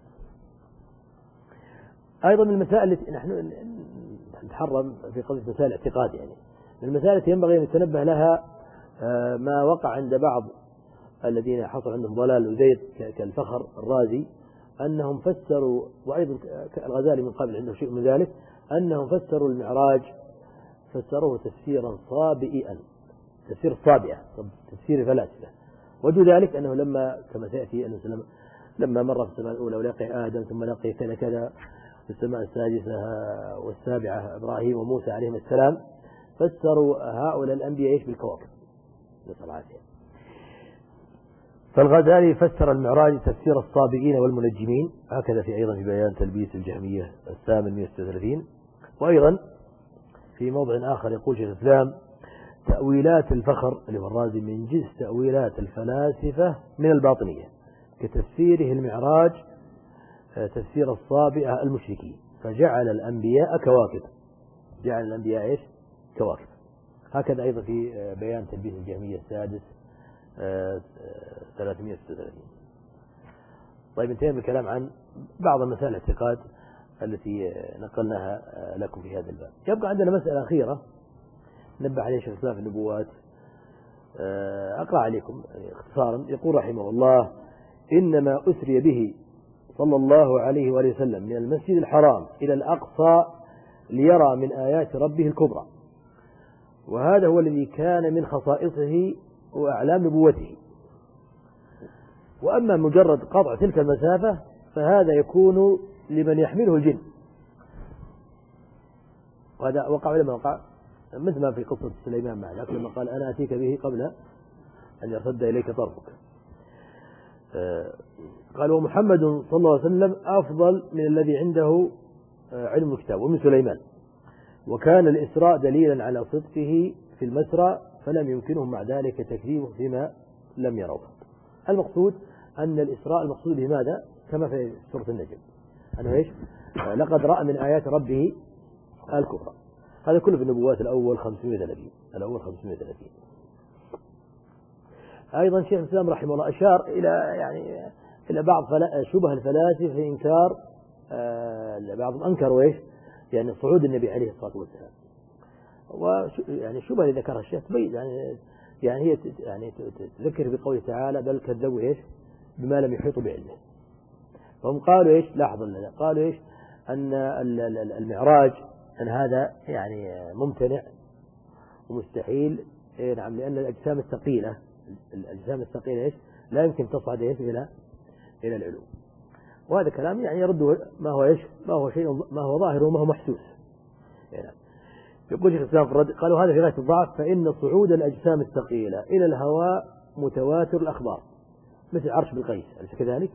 أيضا من المسائل التي نحن نتحرم في قضية مسائل الاعتقاد، يعني من المسائل التي ينبغي أن نتنبه لها ما وقع عند بعض الذين حصل عندهم ضلال وزيد كالفخر الرازي، أنهم فسروا، وأيضا الغزالي من قبل عنده شيء من ذلك، أنهم فسروا المعراج فسروه تفسيرا صابئا، تفسير الصابئة، تفسير الفلاسفة. وجه ذلك أنه لما كما سيأتي أنه لما مر في السماء الأولى ولقي آدم ثم لقي كذا كذا في السماء السادسة والسابعة إبراهيم وموسى عليهم السلام، فسروا هؤلاء الأنبياء إيش بالكواكب، نسأل الله العافية. فالغزالي فسر المعراج تفسير الصابئين والمنجمين، هكذا في أيضا في بيان تلبيس الجهمية الثامن 136. وأيضا في موضع آخر يقول شيخ الإسلام تأويلات الفخر اللي هو الرازي من جنس تأويلات الفلاسفة من الباطنية، كتفسيره المعراج تفسير الصابئة المشركين، فجعل الأنبياء كواكب، جعل الأنبياء إيش كواكب. هكذا أيضا في بيان تلبيس الجهمية السادس 336. طيب انتهينا بالكلام عن بعض المسائل الاعتقاد التي نقلناها لكم في هذا الباب. يبقى عندنا مسألة أخيرة نبه عليه شيخ الإسلام في النبوات، أقرأ عليكم اختصارا. يقول رحمه الله إنما أسري به صلى الله عليه وآله وسلم من المسجد الحرام إلى الأقصى ليرى من آيات ربه الكبرى، وهذا هو الذي كان من خصائصه وأعلام نبوته. وأما مجرد قطع تلك المسافة فهذا يكون لمن يحمله الجن، وهذا وقع لما وقع مثل ما في قصة سليمان معه لما قال أنا أتيك به قبل أن يرتد إليك طرفك. قال ومحمد صلى الله عليه وسلم أفضل من الذي عنده علم الكتاب ومن سليمان، وكان الإسراء دليلا على صدقه في المسرى، فلم يمكنهم مع ذلك تكذيبه فيما لم يروه. المقصود أن الإسراء المقصود به ماذا؟ كما في سورة النجم أنه إيش؟ لقد رأى من آيات ربه الكبرى. هذا كله في النبوات الأول 530. أيضا شيخ الإسلام رحمه الله أشار إلى بعض شبه الفلاسفة في إنكار، بعضهم أنكروا إيش؟ يعني صعود النبي عليه الصلاة والسلام. ويعني الشبهة اللي ذكرها الشيخ تبين يعني هي تذكر بقوله تعالى بل كذبوا إيش؟ بما لم يحيطوا بعلمه. فهم قالوا إيش؟ لاحظوا لنا قالوا إيش؟ أن المعراج أن هذا يعني ممتنع ومستحيل. نعم، لأن الأجسام الثقيلة إيش؟ لا يمكن تصعد إيش إلى العلو. وهذا كلام يعني يرد ما هو إيش؟ ما هو ظاهر وما هو محسوس. يعني يقول شيخ الإسلام في الرد قالوا هذا في غاية الضعف، فإن صعود الأجسام الثقيلة إلى الهواء متواتر الأخبار، مثل عرش بالقيس أليس كذلك؟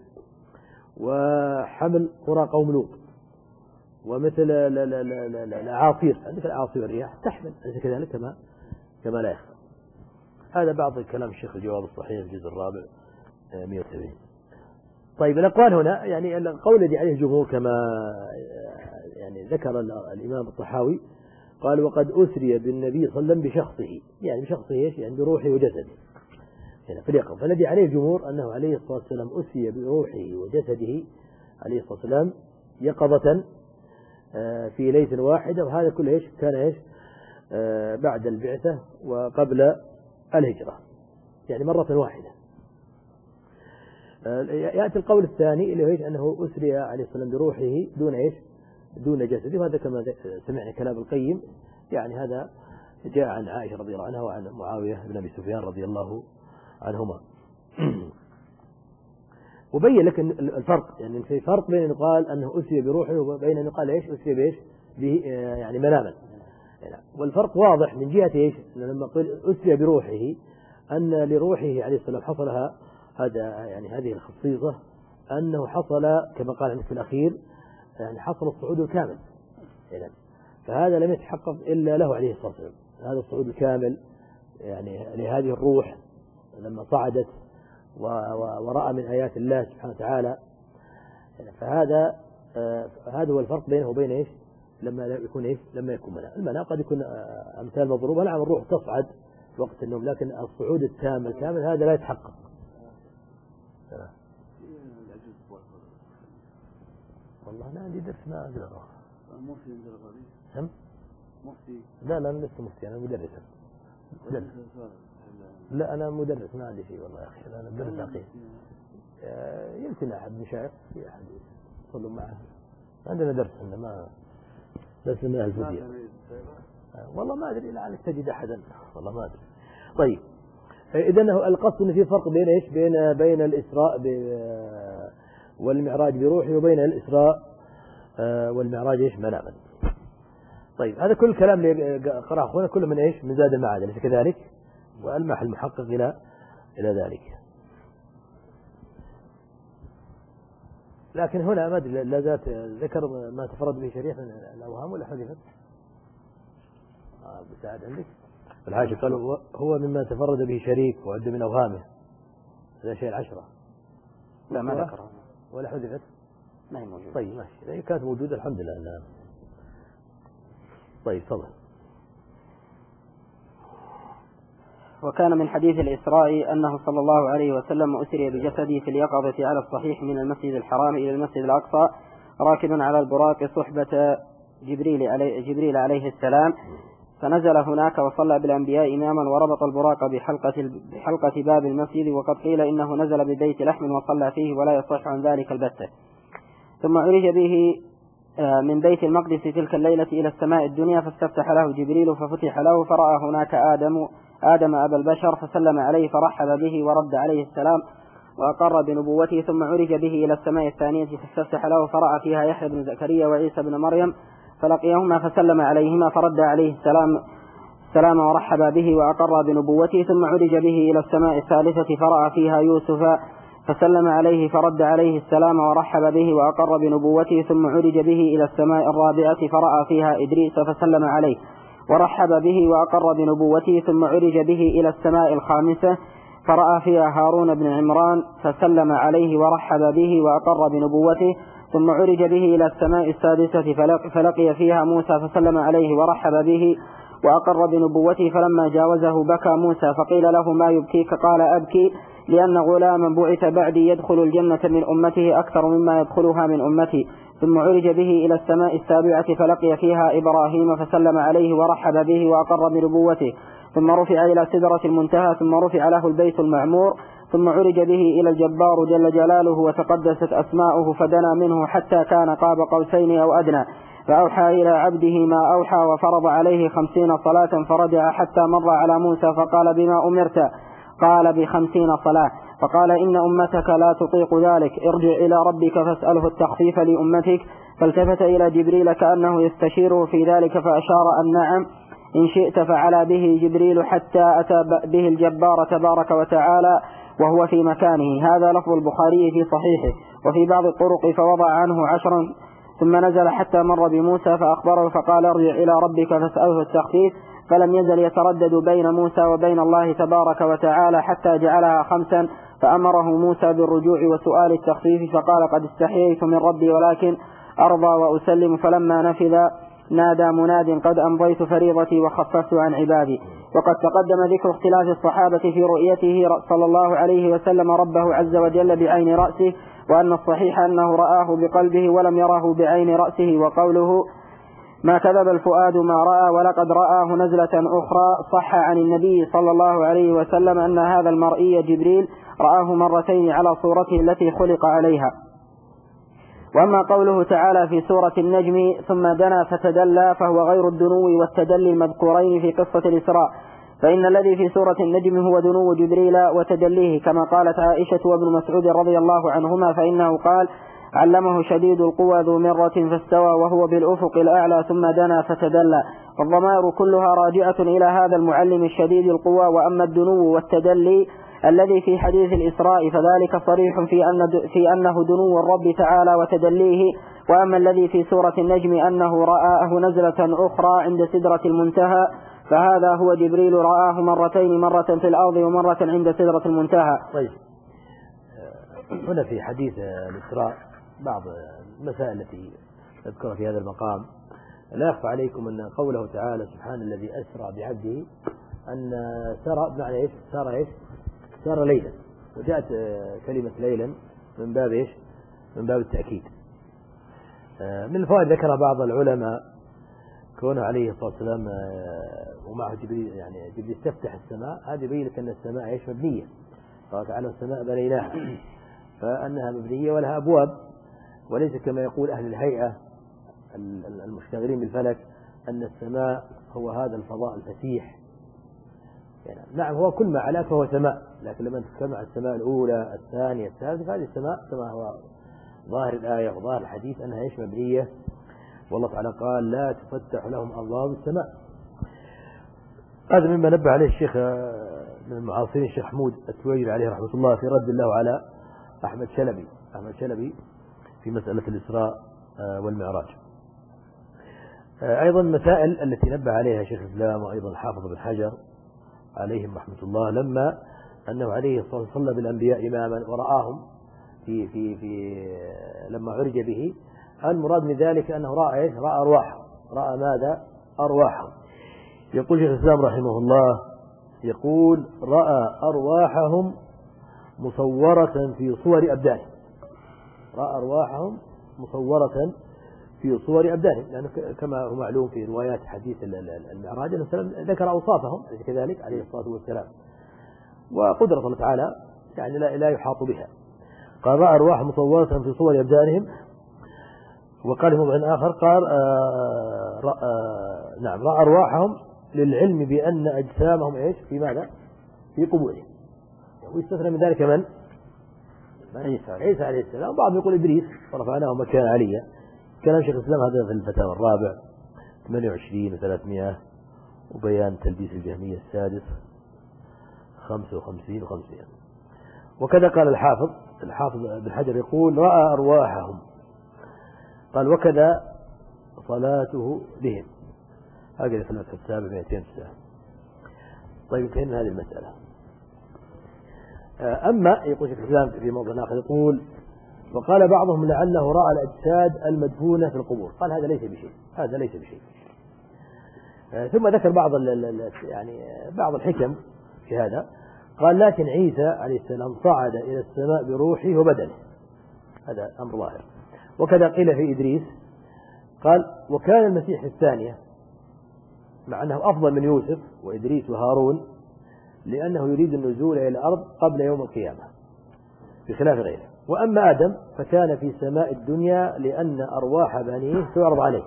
وحمل قرى قوم لوط، ومثل الأعاصير، عندك الأعاصير والرياح تحمل أليس كذلك؟ كما لا يخفى. هذا بعض كلام الشيخ الجواب الصحيح الجزء الرابع 170. طيب الأقوال هنا يعني القول الذي عليه الجمهور كما يعني ذكر الإمام الطحاوي قال وقد أسري بالنبي صلى الله عليه وسلم بشخصه، يعني بشخصه إيش؟ يعني بروحه وجسده هنا في اليقظة. فالذي عليه الجمهور أنه عليه الصلاة والسلام أسري بروحه وجسده عليه الصلاة والسلام يقظة في ليلة واحدة، وهذا كله إيش؟ كان إيش؟ بعد البعثة وقبل الهجرة، يعني مرة واحدة. يأتي القول الثاني اللي هو إيش؟ أنه أسري عليه الصلاة والسلام بروحه دون إيش؟ دون جسده، وهذا كما سمعنا كلام القيم، يعني هذا جاء عن عائشة رضي الله عنها وعن معاوية بن أبي سفيان رضي الله عنهما. وبين لك الفرق، يعني في فرق بين أن يقال أنه أسري بروحه وبين أن يقال إيش؟ أسري بإيش؟ به يعني مناما. والفرق واضح من جهة إيش؟ لما قل أسري بروحه أن لروحه عليه السلام حصلها هذا يعني هذه الخصيصة، أنه حصل كما قال عندك في الأخير يعني حصل الصعود الكامل، يعني فهذا لم يتحقق إلا له عليه الصلاة والسلام، هذا الصعود الكامل يعني لهذه الروح لما صعدت ورأى من آيات الله سبحانه وتعالى. فهذا هو الفرق بينه وبين إيش؟ لما يكون إيش؟ لما يكون المنام قد يكون أمثال مضروبة، نعم الروح تصعد وقت النوم، لكن الصعود التام الكامل هذا لا يتحقق. والله أنا عندي درس ما أقدر أروح. مفتي عند الغريب. هم؟ مفتي. لا أنا لست مفتي، أنا مدرس. لا أنا مدرس ما عندي شيء والله يا أخي، أنا مدرس عقيد. يمكن أحد مشايخ في أحد يصلوا معه، عندنا درس عندنا درس من أهل الفدية. والله ما أدري لعلك تجد أحدا، والله ما أدري. طيب إذا القصد أن في فرق بين إيش؟ بين الإسراء والمعراج بروحه وبين الإسراء والمعراج إيش؟ مناما. طيب هذا كل الكلام اللي قرأه أخونا كله من إيش؟ من زاد المعاد، أليس كذلك؟ وألمح المحقق إلى ذلك. لكن هنا ما أدري لا ذات ذكر ما تفرد به شريح من الأوهام ولا حذفت؟ بساعد عندك الحاجة قالوا هو مما تفرد به شريك وعد من أوهامه، هذا شيء 10. لا ما ذكرها ولا حذفت؟ ما هي موجودة. طيب ماشي، إذا كانت موجودة الحمد لله. طيب تفضل. وكان من حديث الإسراء أنه صلى الله عليه وسلم أسري بجسده في اليقظة على الصحيح من المسجد الحرام إلى المسجد الأقصى راكبا على البراق صحبة جبريل عليه السلام، فنزل هناك وصلى بالأنبياء إماما وربط البراق بحلقة باب المسجد، وقد قيل إنه نزل ببيت لحم وصلى فيه ولا يصح عن ذلك البتة. ثم عرج به من بيت المقدس تلك الليلة إلى السماء الدنيا، فاستفتح له جبريل ففتح له، فرأى هناك آدم أبا البشر فسلم عليه فرحب به ورد عليه السلام وأقر بنبوته. ثم عرج به إلى السماء الثانية فاستفتح له فرأى فيها يحيى بن زكريا وعيسى بن مريم فلقيهما فسلم عليهما فرد عليه السلام ورحب به وأقر بنبوته. ثم عرج به إلى السماء الثالثة فرأى فيها يوسف فسلم عليه فرد عليه السلام ورحب به وأقر بنبوته. ثم عرج به إلى السماء الرابعة فرأى فيها إدريس فسلم عليه ورحب به وأقر بنبوته. ثم عرج به إلى السماء الخامسة فرأى فيها هارون بن عمران فسلم عليه ورحب به وأقر بنبوته. ثم عرج به إلى السماء السادسة فلقي فيها موسى فسلم عليه ورحب به وأقر بنبوته. فلما جاوزه بكى موسى فقيل له ما يبكيك؟ قال أبكي لأن غلاما بعث بعدي يدخل الجنة من أمته أكثر مما يدخلها من أمتي. ثم عرج به إلى السماء السابعة فلقي فيها إبراهيم فسلم عليه ورحب به وأقر بنبوته. ثم رفع إلى سدرة المنتهى ثم رفع له البيت المعمور. ثم عرج به إلى الجبار جل جلاله وتقدست أسماؤه فدنا منه حتى كان قاب قوسين أو أدنى، فأوحى إلى عبده ما أوحى وفرض عليه 50 صلاة، فرجع حتى مر على موسى فقال بما أمرت؟ قال ب50 صلاة. فقال إن أمتك لا تطيق ذلك، ارجع إلى ربك فاسأله التخفيف لأمتك. فالتفت إلى جبريل كأنه يستشيره في ذلك فأشار أن نعم إن شئت. فعلى به جبريل حتى أتى به الجبار تبارك وتعالى وهو في مكانه. هذا لفظ البخاري في صحيحه. وفي بعض الطرق فوضع عنه 10 ثم نزل حتى مر بموسى فأخبره فقال ارجع إلى ربك فاسأله التخفيف. فلم يزل يتردد بين موسى وبين الله تبارك وتعالى حتى جعلها 5 فأمره موسى بالرجوع وسؤال التخفيف فقال قد استحييت من ربي ولكن أرضى وأسلم. فلما نفذ نادى مناد قد أمضيت فريضتي وخففت عن عبادي. وقد تقدم ذكر اختلاف الصحابة في رؤيته صلى الله عليه وسلم ربه عز وجل بعين رأسه، وأن الصحيح أنه رآه بقلبه ولم يره بعين رأسه. وقوله ما كذب الفؤاد ما رأى ولقد رآه نزلة أخرى صح عن النبي صلى الله عليه وسلم أن هذا المرئي جبريل رآه مرتين على صورته التي خلق عليها. وأما قوله تعالى في سورة النجم ثم دنا فتدلى فهو غير الدنو والتدلي المذكورين في قصة الإسراء، فإن الذي في سورة النجم هو دنو جبريل وتدليه كما قالت عائشة وابن مسعود رضي الله عنهما، فإنه قال علمه شديد القوى ذو مرة فاستوى وهو بالأفق الأعلى ثم دنا فتدلى. والضمائر كلها راجعة إلى هذا المعلم الشديد القوى. وأما الدنو والتدلي الذي في حديث الإسراء فذلك صريح في أنه دنو الرب تعالى وتدليه. وأما الذي في سورة النجم أنه رآه نزلة أخرى عند سدرة المنتهى فهذا هو جبريل رآه مرتين، مرة في الأرض ومرة عند سدرة المنتهى. طيب، هنا في حديث الإسراء بعض المسائل التي نذكرها في هذا المقام. لا يخفى عليكم أن قوله تعالى سبحان الذي أسرى بعبده أن سرى بمعنى إيش؟ سار ليلا، وجاءت كلمة ليلا من باب إيش؟ من باب التأكيد. من الفوائد ذكر بعض العلماء كونه عليه الصلاة والسلام ومعه جبريل، يعني جبريل استفتح السماء، هذه يبين لك أن السماء إيش؟ مبنية. قال تعالى السماء بنيناها، فأنها مبنية ولها أبواب، وليس كما يقول أهل الهيئة المشتغلين بالفلك أن السماء هو هذا الفضاء الفسيح. يعني نعم هو كل ما علا فهو سماء، لكن لما تجتمع السماء الأولى الثانية الثالثة فهذه السماء كما هو ظاهر الآية وظاهر الحديث أنها إيش؟ مبنية. والله تعالى قال لا تفتح لهم أبواب السماء. هذا مما نبه عليه الشيخ من المعاصرين الشيخ حمود التويجري عليه رحمة الله في رد الله على أحمد شلبي في مسألة الإسراء والمعراج. أيضا المسائل التي نبه عليها شيخ الإسلام وأيضا الحافظ بن حجر عليهم رحمة الله لما أنه عليه الصلاة والسلام صلى بالأنبياء إماما ورآهم في لما عرج به، المراد من ذلك أنه رأى أرواحهم. رأى ماذا؟ أرواحهم. يقول شيخ الإسلام رحمه الله يقول رأى أرواحهم مصورة في صور أبدانهم. رأى أرواحهم مصورة في صور أبدانهم، لأنه كما هو معلوم في روايات حديث المعراج أن ذكر أوصافهم كذلك عليه الصلاة والسلام، وقدرة الله تعالى يعني لا يحاط بها. قال رأى أرواحهم مصورة في صور أبدانهم. وقال في موضع آخر قال رأى أرواحهم للعلم بأن أجسامهم إيش؟ في ماذا؟ في قبورهم. ويستثنى من ذلك من؟ عيسى عليه السلام. وبعضهم يقول إبليس ورفعناه مكان عليا. كلام شيخ الإسلام هذا في الفتاوى الرابع 28 و300 وبيان تلبيس الجهمية السادس 55 و500. وكذا قال الحافظ بن حجر يقول رأى أرواحهم. قال وكذا صلاته بهم. هكذا في المسألة السابع 200 سنة. طيب انتهينا هذه المسألة. أما يقول شيخ الإسلام في موضع آخر يقول وقال بعضهم لعله رأى الأجساد المدفونة في القبور. قال هذا ليس بشيء. ثم ذكر بعض الحكم في هذا. قال لكن عيسى عليه السلام صعد إلى السماء بروحه وبدنه، هذا أمر ظاهر. وكذا قيل في إدريس. قال وكان المسيح في الثانية، مع أنه أفضل من يوسف وإدريس وهارون، لأنه يريد النزول إلى الأرض قبل يوم القيامة بخلاف غيره. وأما آدم فكان في سماء الدنيا لأن أرواح بنيه تعرض عليه،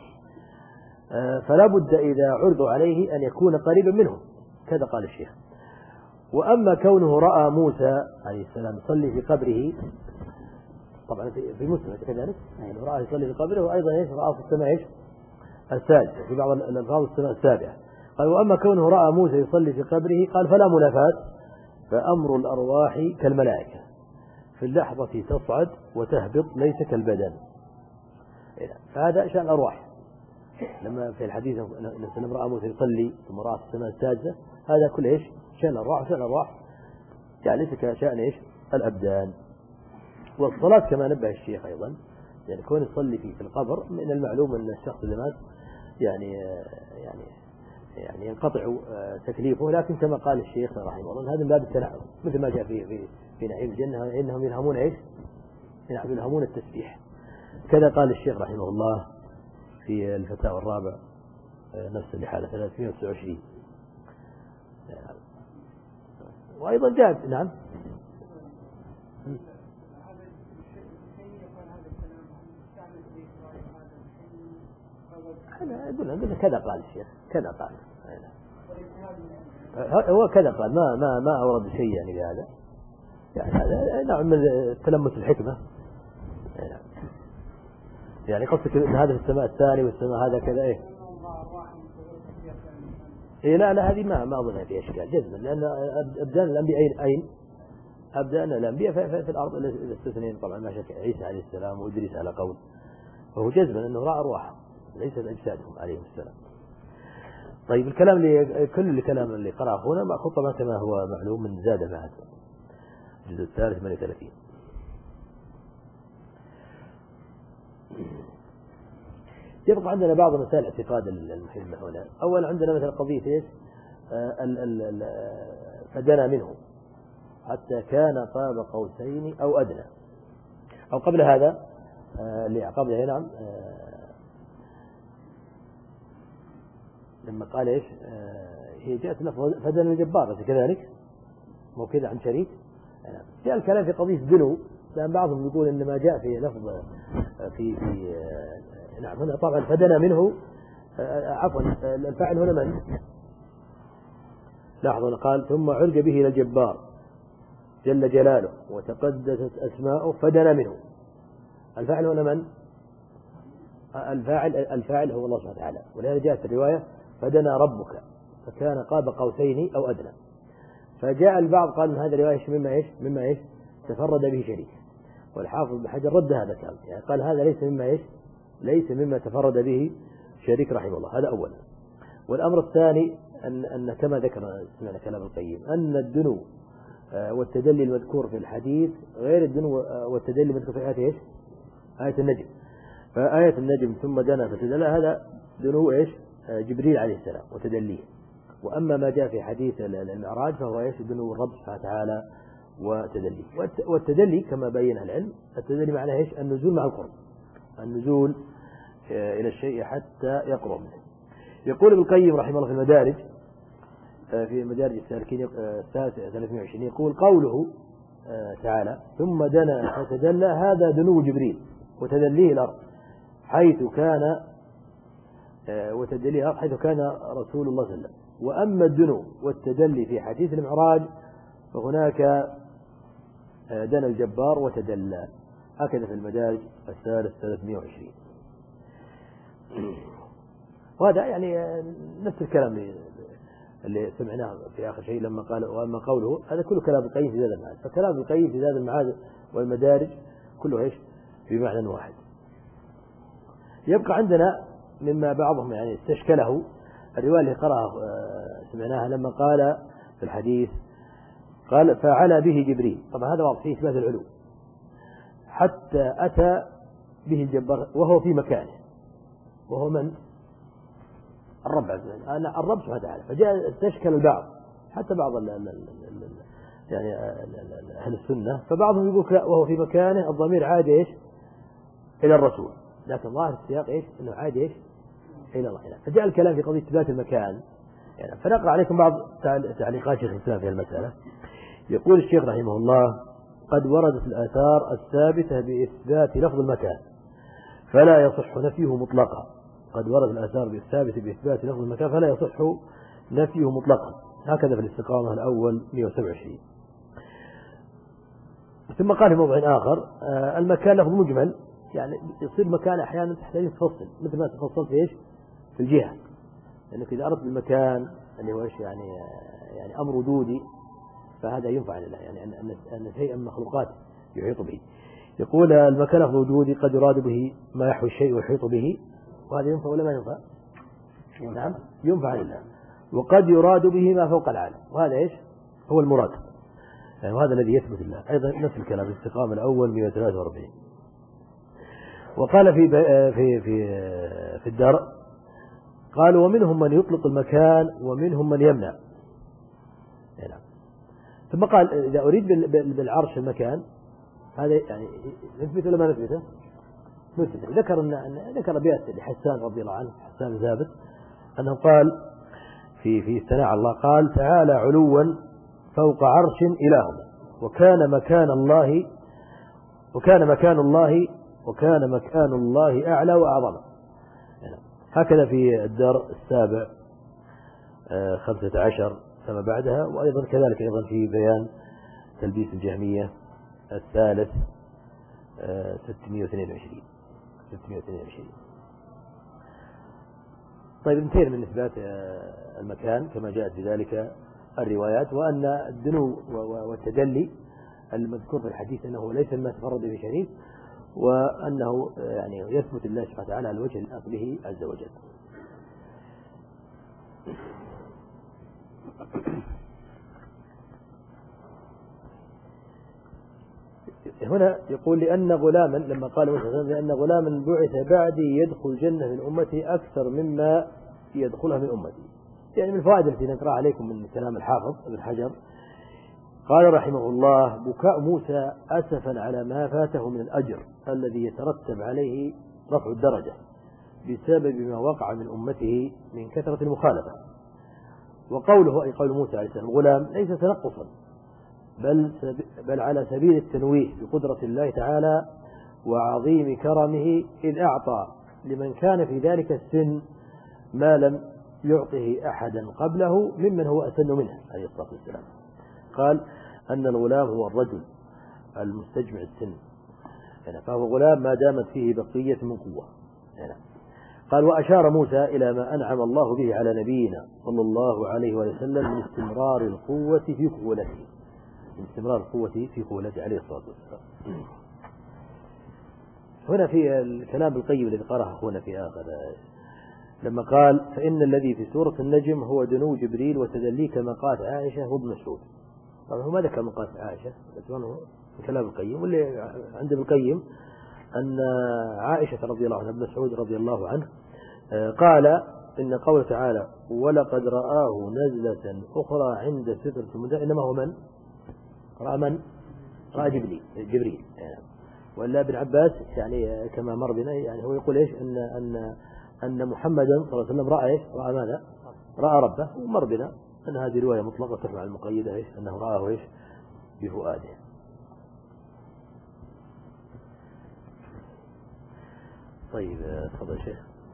فلا بد إذا عرضوا عليه أن يكون قريبا منهم، كذا قال الشيخ. وأما كونه رأى موسى عليه السلام يصلي في قبره، طبعا في مسلم كذلك يعني رأى يصلي في قبره، وأيضا رأى في السماء السادسة في بعض الألفاظ السماء السابعة. قال وأما كونه رأى موسى يصلي في قبره قال فلا منافاة، فأمر الأرواح كالملائكة في اللحظة تصعد وتهبط ليس كالبدن. فهذا شأن الأرواح. لما في الحديث أن رأى موسى يصلي ثم رأى في السماء السادسة، هذا كل شأن الأرواح. شأن الأرواح يعني ليس كشأن إيش الأبدان. والصلاة كما نبه الشيخ أيضا، يعني كون يصلي في القبر من المعلوم أن الشخص إذا مات يعني ينقطع تكليفه، لكن كما قال الشيخ رحمه الله هذا من باب التنعم، مثل ما جاء في نعيم الجنة إنهم يلهمون إيش؟ يلهمون التسبيح. كذا قال الشيخ رحمه الله في الفتاوى الرابع نفس الحالة 329. وأيضا جاء نعم أنا أقول كذا قال الشيخ كذا قال هو كذا قال ما أورد شيء يعني بهذا، يعني هذا نوع من تلمس الحكمة. يعني قصدك أن هذا في السماء الثاني والسماء هذا كذا إيه لا هذه ما أظن فيها إشكال جزما، لأن أبدان الأنبياء أين أبدان الأنبياء في الأرض الاستثنين طبعا ما شك عيسى عليه السلام وإدريس على قول، فهو جزما أنه رأى أرواحهم ليست أجسادهم عليهم السلام. طيب الكلام كل الكلام اللي قرأه هنا ما خطبه كما هو معلوم من زاد معه الجزء الثالث 38. يبقى عندنا بعض مسائل اعتقاد المهمة هنا. أولا عندنا مثلا قضية إيش؟ فدنا منه حتى كان قاب قوسين أو أدنى، أو قبل هذا اللي قبل نعم لما قال إيش هي جاءت لفظ فدنا الجبار بس كذلك مو كذا عن شريك. جاء الكلام في قضية دنو، لأن بعضهم يقول إن ما جاء في لفظ في نعم هنا طبعا فدنا منه عفوا الفاعل هنا من لاحظوا قال ثم عرج به إلى الجبار جل جلاله وتقدست أسماؤه فدنا منه. الفاعل هنا من؟ الفاعل هو الله سبحانه وتعالى، ولهذا جاءت الرواية فدنا ربك فكان قاب قوسين أو أدنى. فجاء البعض قال من هذه الرواية مما إيش تفرد به شريك، والحافظ بن حجر رد هذا الكلام، يعني قال هذا ليس مما تفرد به شريك رحمه الله. هذا أولا. والأمر الثاني أن كما ذكر سمعنا كلام القيم أن الدنو والتدلي المذكور في الحديث غير الدنو والتدلي المذكور في آية النجم. فآية النجم ثم دنا فتدلى هذا دنو جبريل عليه السلام وتدليه. وأما ما جاء في حديث المعراج فهو دنو الرب سبحانه وتعالى وتدليه. والتدلي كما بين العلم التدلي معناه النزول مع القرب، النزول إلى الشيء حتى يقرب منه. يقول ابن القيم رحمه الله في المدارج في مدارج السالكين 320 يقول قوله تعالى ثم دنا فتدلى هذا دنو جبريل وتدليه الأرض حيث كان وتدليه الأرض حيث كان رسول الله صلى الله عليه وسلم. وأما الدنو والتدلي في حديث المعراج فهناك دنا الجبار وتدلى، هكذا في المدارج الثالث 320. وهذا يعني نفس الكلام اللي سمعناه في آخر شيء لما قال وأما قوله هذا كله كلام القيم في زاد المعاد. فكلام القيم في زاد المعاد والمدارج كله بمعنى واحد. يبقى عندنا مما بعضهم يعني استشكله الرواية اللي قرأها سمعناها لما قال في الحديث قال فعلى به جبريل، طبعا هذا واضح فيه إثبات العلو حتى أتى به الجبار وهو في مكانه، وهو من؟ الرب عز وجل، الرب سبحانه وتعالى. فجاء استشكل البعض حتى بعض يعني أهل السنة، فبعضهم يقول وهو في مكانه الضمير عاد إلى الرسول، لكن ظاهر السياق إنه عاد إلى الله. فجاء الكلام في قضية إثبات المكان. يعني فنقرأ عليكم بعض تعليقات شيخ الإسلام في المسألة. يقول الشيخ رحمه الله قد وردت الآثار الثابتة بإثبات لفظ المكان فلا يصح نفيه مطلقا. قد ورد الآثار الثابتة بإثبات لفظ المكان فلا يصح نفيه مطلقا، هكذا في الاستقامة الأول 127. ثم قال في موضع آخر المكان لفظ مجمل، يعني يصير مكان أحيانا تحتاج تفصل مثل ما تفصلت في الجهة، لأنك إذا أردت المكان اللي هو يعني أمر وجودي فهذا ينفع لله، يعني أن شيئا من مخلوقات يحيط به. يقول المكان لفظ وجودي قد يراد به ما يحوي الشيء ويحيط به، وهذا ينفع ولا ما ينفع؟ نعم ينفع لله. وقد يراد به ما فوق العالم، وهذا هو المراد. يعني وهذا الذي يثبت الله. أيضا نفس الكلام الاستقامة الأول 143. وقال في الدرء قال ومنهم من يطلق المكان ومنهم من يمنع. يعني ثم قال إذا أريد بالعرش المكان هذا يعني نثبت ولا ما نثبته؟ نثبت. ذكر أبيات لحسان رضي الله عنه، حسان ثابت، أنه قال في الثناء الله قال تعالى علوا فوق عرش إله وكان مكان الله أعلى وأعظم. يعني هكذا في الدار 7 15 كما بعدها. وأيضا كذلك أيضا في بيان تلبيس الجهمية 3 622. طيب انتهينا من إثبات المكان كما جاءت بذلك الروايات، وأن الدنو والتدلي المذكور في الحديث أنه ليس ما تفرد به شريف، وأنه يعني يثبت الله سبحانه وتعالى على وجه الأخذ به عز وجل. هنا يقول لأن غلاما لما قال مثلا لأن غلاما بعث بعدي يدخل الجنة من أمتي أكثر مما يدخلها من أمتي. يعني من الفوائد التي نقرأ عليكم من كلام الحافظ ابن حجر قال رحمه الله بكاء موسى أسفا على ما فاته من الأجر الذي يترتب عليه رفع الدرجة بسبب ما وقع من أمته من كثرة المخالفة. وقوله أي قول موسى عليه السلام غلام ليس تنقصا بل على سبيل التنويه بقدرة الله تعالى وعظيم كرمه إذ أعطى لمن كان في ذلك السن ما لم يعطه أحدا قبله ممن هو أسن منه عليه الصلاة والسلام. قال أن الغلام هو الرجل المستجمع السن، يعني فهو غلام ما دامت فيه بقية من قوة. يعني قال وأشار موسى إلى ما أنعم الله به على نبينا صلى الله عليه وسلم من استمرار القوة في قوته عليه الصلاة والسلام. هنا في الكلام القيم الذي قرأه هنا في آخر لما قال فإن الذي في سورة النجم هو دنو جبريل وتدلي كما قالت عائشة وابن مسعود. طبعا هو ما ذكر من قالت عائشة في كلام القيم، واللي عند القيم أن عائشة رضي الله عنها ابن مسعود رضي الله عنه قال إن قوله تعالى ولقد رآه نزلة أخرى عند سدرة المنتهى إنما هو رأى جبريل يعني. ولا ابن عباس يعني كما مر بنا يعني هو يقول إيش أن محمدا صلى الله عليه وسلم رأى إيش؟ رأى ماذا؟ رأى ربه. ومر بنا أن هذه رواية مطلقة تفعل المقيدة إيش؟ أنه رآه إيش؟ بفؤاده. طيب تفضل شيخ.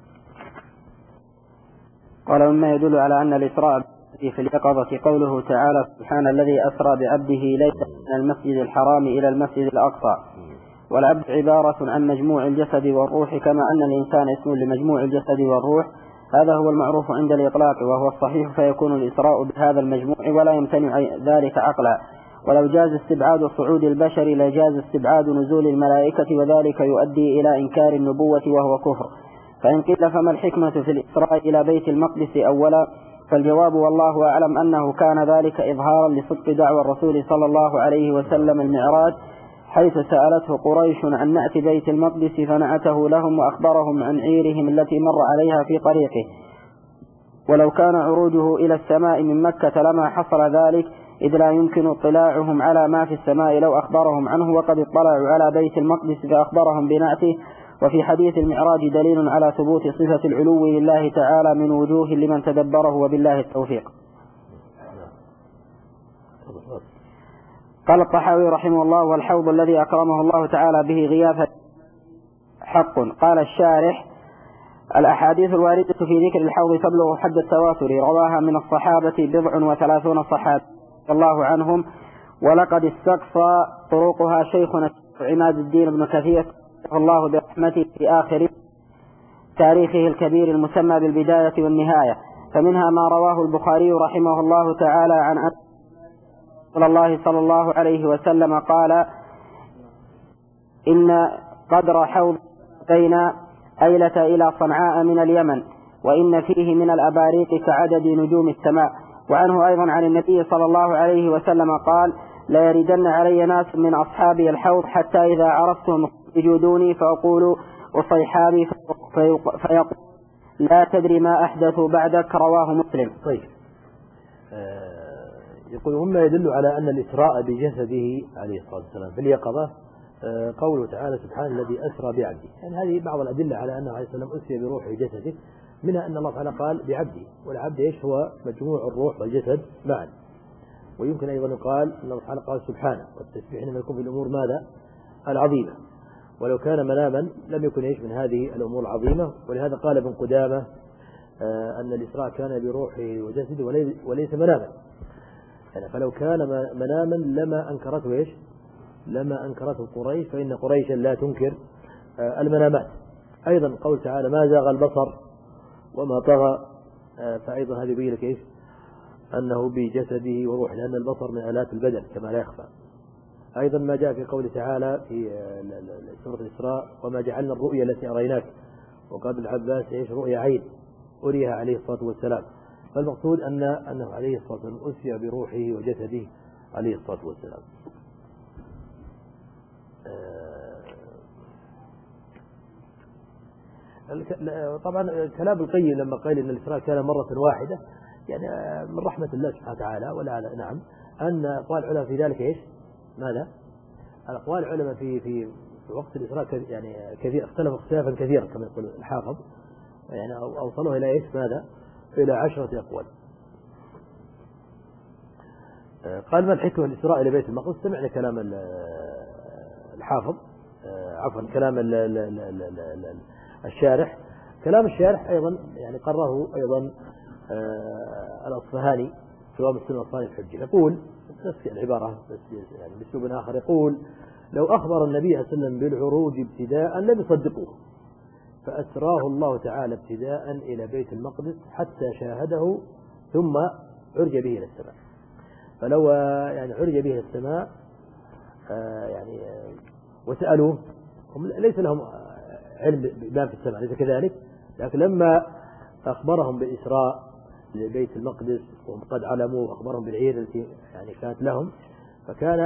قال مما يدل على أن الإسراء في اليقظة قوله تعالى سبحان الذي أسرى بعبده ليس من المسجد الحرام إلى المسجد الأقصى. والعبد عبارة عن مجموع الجسد والروح كما أن الإنسان اسم لمجموع الجسد والروح، هذا هو المعروف عند الإطلاق وهو الصحيح، فيكون الإسراء بهذا المجموع ولا يمتنع ذلك عقلا. ولو جاز استبعاد صعود البشر لجاز استبعاد نزول الملائكة، وذلك يؤدي إلى إنكار النبوة وهو كفر. فإن قيل فما الحكمة في الإسراء إلى بيت المقدس أولا؟ فالجواب والله أعلم أنه كان ذلك إظهارا لصدق دعوى الرسول صلى الله عليه وسلم المعراج، حيث سألته قريش عن نعت بيت المقدس فنعته لهم وأخبرهم عن عيرهم التي مر عليها في طريقه. ولو كان عروجه إلى السماء من مكة لما حصل ذلك، إذ لا يمكن اطلاعهم على ما في السماء لو أخبرهم عنه، وقد اطلعوا على بيت المقدس فأخبرهم بنعته. وفي حديث المعراج دليل على ثبوت صفة العلو لله تعالى من وجوه لمن تدبره، وبالله التوفيق. قال الطحاوي رحمه الله والحوض الذي أكرمه الله تعالى به غياثة حق. قال الشارح الأحاديث الواردة في ذكر الحوض تبلغ حد التواتر، رواها من الصحابة 37 صحابي الله عنهم، ولقد استقصى طرقها شيخنا عماد الدين بن كثير الله برحمته في آخر تاريخه الكبير المسمى بالبداية والنهاية. فمنها ما رواه البخاري رحمه الله تعالى عن رسول الله صلى الله عليه وسلم قال إن قدر حوض بين أيلة إلى صنعاء من اليمن، وإن فيه من الأباريق كعدد نجوم السماء. وعنه أيضا عن النبي صلى الله عليه وسلم قال لا يردن علي ناس من أصحابي الحوض حتى إذا عرفتهم يجودوني فأقول وصيحابي فيقول لا تدري ما أحدثوا بعدك. رواه مسلم. طيب. يقول مما يدل على أن الإسراء بجسده عليه الصلاة والسلام في اليقظة قوله تعالى سبحان الذي أسرى بعبده. يعني هذه بعض الأدلة على أنه عليه السلام أسري بروحه جسده، منها أن الله تعالى قال بعبده، والعبد إيش هو مجموع الروح والجسد معا. ويمكن أيضا يقال أن الله تعالى قال سبحانه، والتسبيح إنما يكون في الأمور ماذا؟ العظيمة، ولو كان مناما لم يكن إيش من هذه الأمور العظيمة. ولهذا قال ابن قدامة أن الإسراء كان بروحه وجسده وليس مناما، يعني فلو كان مناما لما أنكرته إيش؟ لما أنكرته قريش، فإن قريشا لا تنكر المنامات. أيضا قول تعالى ما زاغ البصر وما طغى، فأيضا هذا يبين لك إيش؟ أنه بجسده وروحه، لأن البصر من آلات البدن كما لا يخفى. أيضا ما جاء في قول تعالى في سورة الإسراء وما جعلنا الرؤيا التي أريناك، وقال العباس إيش؟ رؤيا عين أريها عليه الصلاة والسلام. فالمقصود أنه عليه الصلاة والسلام أسري بروحه وجسده عليه الصلاة والسلام. طبعا كلام القيم لما قال إن الإسراء كان مرة واحدة، يعني من رحمة الله سبحانه وتعالى، ولا نعم أن أقوال العلماء في ذلك إيش؟ ماذا؟ أقوال العلماء في وقت الإسراء يعني كثير، اختلف اختلافا كثيرا كما يقول الحافظ، يعني أوصلوه إلى إيش؟ ماذا؟ إلى 10 أقوال. قال ما الحكمة الإسراء إلى بيت المقدس؟ سمعنا كلام الحافظ، عفوا كلام الشارح. كلام الشارح أيضا يعني قرره أيضا الأصفهاني في باب السنة الصالح الحجة، يقول نفس العبارة بس يعني بأسلوب آخر، يقول لو أخبر النبي صلى الله عليه وسلم بالعروج ابتداء لم يصدقوه، فأسراه الله تعالى ابتداء إلى بيت المقدس حتى شاهده ثم عرج به إلى السماء. فلو يعني عرج به إلى السماء يعني وسألوه، هم ليس لهم علم بما في السماء، ليس كذلك، لكن لما أخبرهم بالإسراء لبيت المقدس وهم قد علموا وأخبرهم بالعير التي يعني كانت لهم، فكان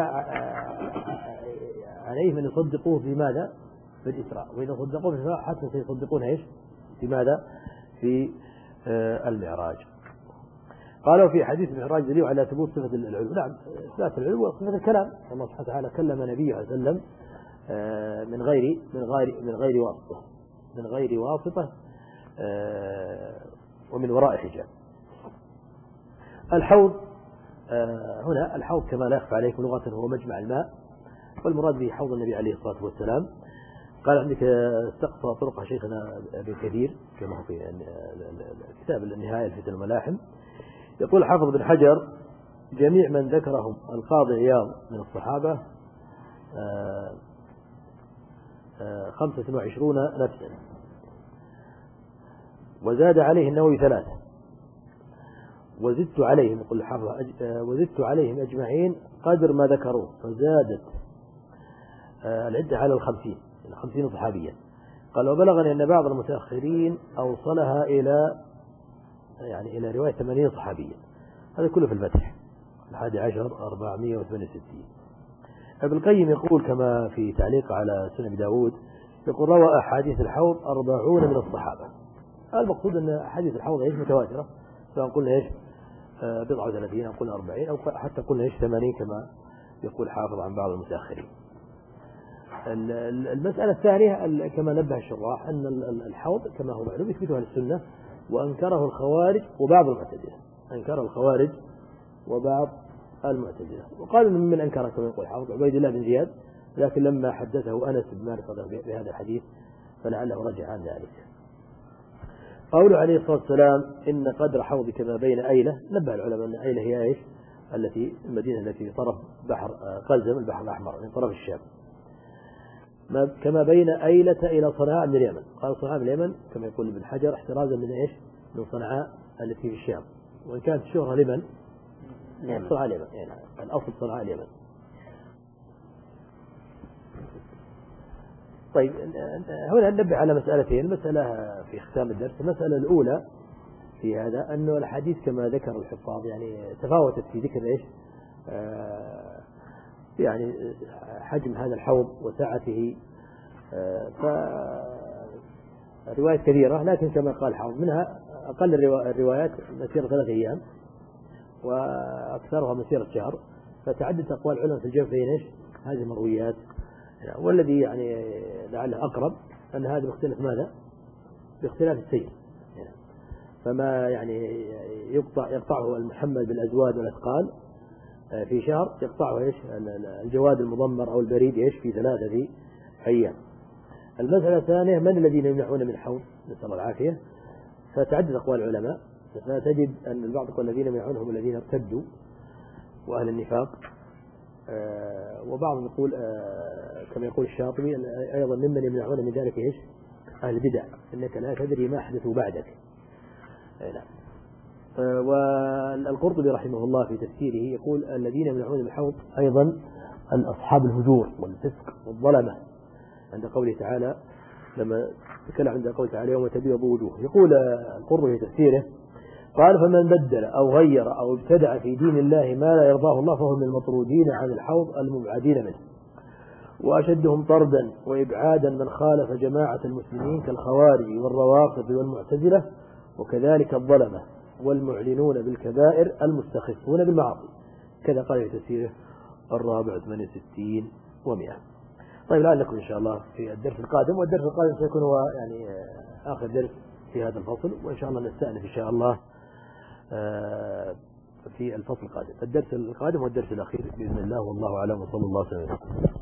عليهم أن يصدقوه في ماذا؟ في الإسراء. وإذا صدقوه في الإسراء حتى سيصدقون إيش؟ في ماذا؟ في المعراج. قالوا في حديث المعراج دليل على ثبوت صفة العلو. نعم، إثبات العلو وصفة الكلام. الله سبحانه وتعالى كلم نبيه عليه وسلم من غير واسطة ومن وراء حجاب. الحوض هنا الحوض كما لا يخفى عليكم لغة هو مجمع الماء، والمراد به حوض النبي عليه الصلاة والسلام. قال عندك استقصى طرق شيخنا ابن كثير كما هو في كتاب النهاية الفتن والملاحم. يقول حافظ بن حجر جميع من ذكرهم القاضي عياض من الصحابة 25 نفسا، وزاد عليه النووي 3، وزدت عليهم، يقول الحافظ وزدت عليهم أجمعين قدر ما ذكروه، فزادت العدة على 50 صحابيا. قال وبلغني أن بعض المتأخرين أوصلها إلى رواية 80 صحابيا. هذا كله في الفتح 11 468. ابن القيم يقول كما في تعليق على سنن داود، يقول روى أحاديث الحوض 40 من الصحابة. المقصود أن أحاديث الحوض إيش؟ متواترة، سواء قلنا إيش 39 أو قلنا 40 أو حتى قلنا إيش 80 كما يقول حافظ عن بعض المتأخرين. المسألة الثانية كما نبه الشراح أن الحوض كما هو معلوم يثبتها السنة، وأنكره الخوارج وبعض المعتزلة، أنكره الخوارج وبعض المعتزلة. وقال من أنكره كما يقول حافظ عبيد الله بن زياد، لكن لما حدثه أنس بن مالك بهذا الحديث فلعله رجع عن ذلك. قوله عليه الصلاة والسلام إن قدر حوض كما بين أيلة، نبه العلماء أن أيلة هي إيش؟ التي المدينة التي في طرف بحر قلزم البحر الأحمر من طرف الشام، كما بين أيلة إلى صنعاء من اليمن. قال صنعاء من اليمن كما يقول ابن حجر احترازا من إيش؟ من صنعاء التي في الشام، وإن كانت الشهرة لمن؟ صنعاء اليمن، يعني الأصل صنعاء اليمن. طيب هنا ننبه على مسألتين، مسألة في ختام الدرس. المسألة الأولى في هذا أنه الحديث كما ذكر الحفاظ يعني تفاوتت في ذكر إيش يعني حجم هذا الحوض وسعته. فروايات كثيرة، لكن كما قال الحافظ منها أقل الروايات مسيرة 3 أيام وأكثرها مسيرة شهر. فتعدد أقوال العلماء في الجمع بين هذه المرويات، والذي يعني لعله أقرب أن هذا بيختلف ماذا؟ باختلاف السير. فما يعني يقطعه المحمل بالأزواد والأثقال في شهر، يقطعه الجواد المضمر أو البريد في 3 أيام. المسألة الثانية: من الذين يمنعون من الحوض؟ نسأل الله العافية. فتعدد أقوال العلماء، فتجد أن البعض يقول الذين يمنعونهم الذين ارتدوا وأهل النفاق، وبعضهم يقول كما يقول الشاطبي أيضا ممن يمنعون من ذلك أهل البدع، إنك لا تدري ما أحدثوا بعدك. والقرطبي رحمه الله في تفسيره يقول الذين يمنعون من الحوض أيضا أصحاب الهجور والفسق والظلمة، عند قوله تعالى لما تكلم عند قوله تعالى يوم تبيض وجوه. يقول القرطبي في تفسيره قال: فمن بدل أو غير أو ابتدع في دين الله ما لا يرضاه الله فهو من المطرودين عن الحوض المبعدين منه. وأشدهم طردا وإبعادا من خالف جماعة المسلمين كالخوارج والروافض والمعتزلة، وكذلك الظلمة والمعلنون بالكبائر المستخفون بالمعاصي. كذا قال في تفسيره 64 و100. طيب، لعلكم إن شاء الله في الدرس القادم، والدرس القادم سيكون هو يعني آخر درس في هذا الفصل، وإن شاء الله نستأنف إن شاء الله في الفصل القادم. الدرس القادم والدرس الأخير بإذن الله، والله أعلم، وصلى الله وسلم.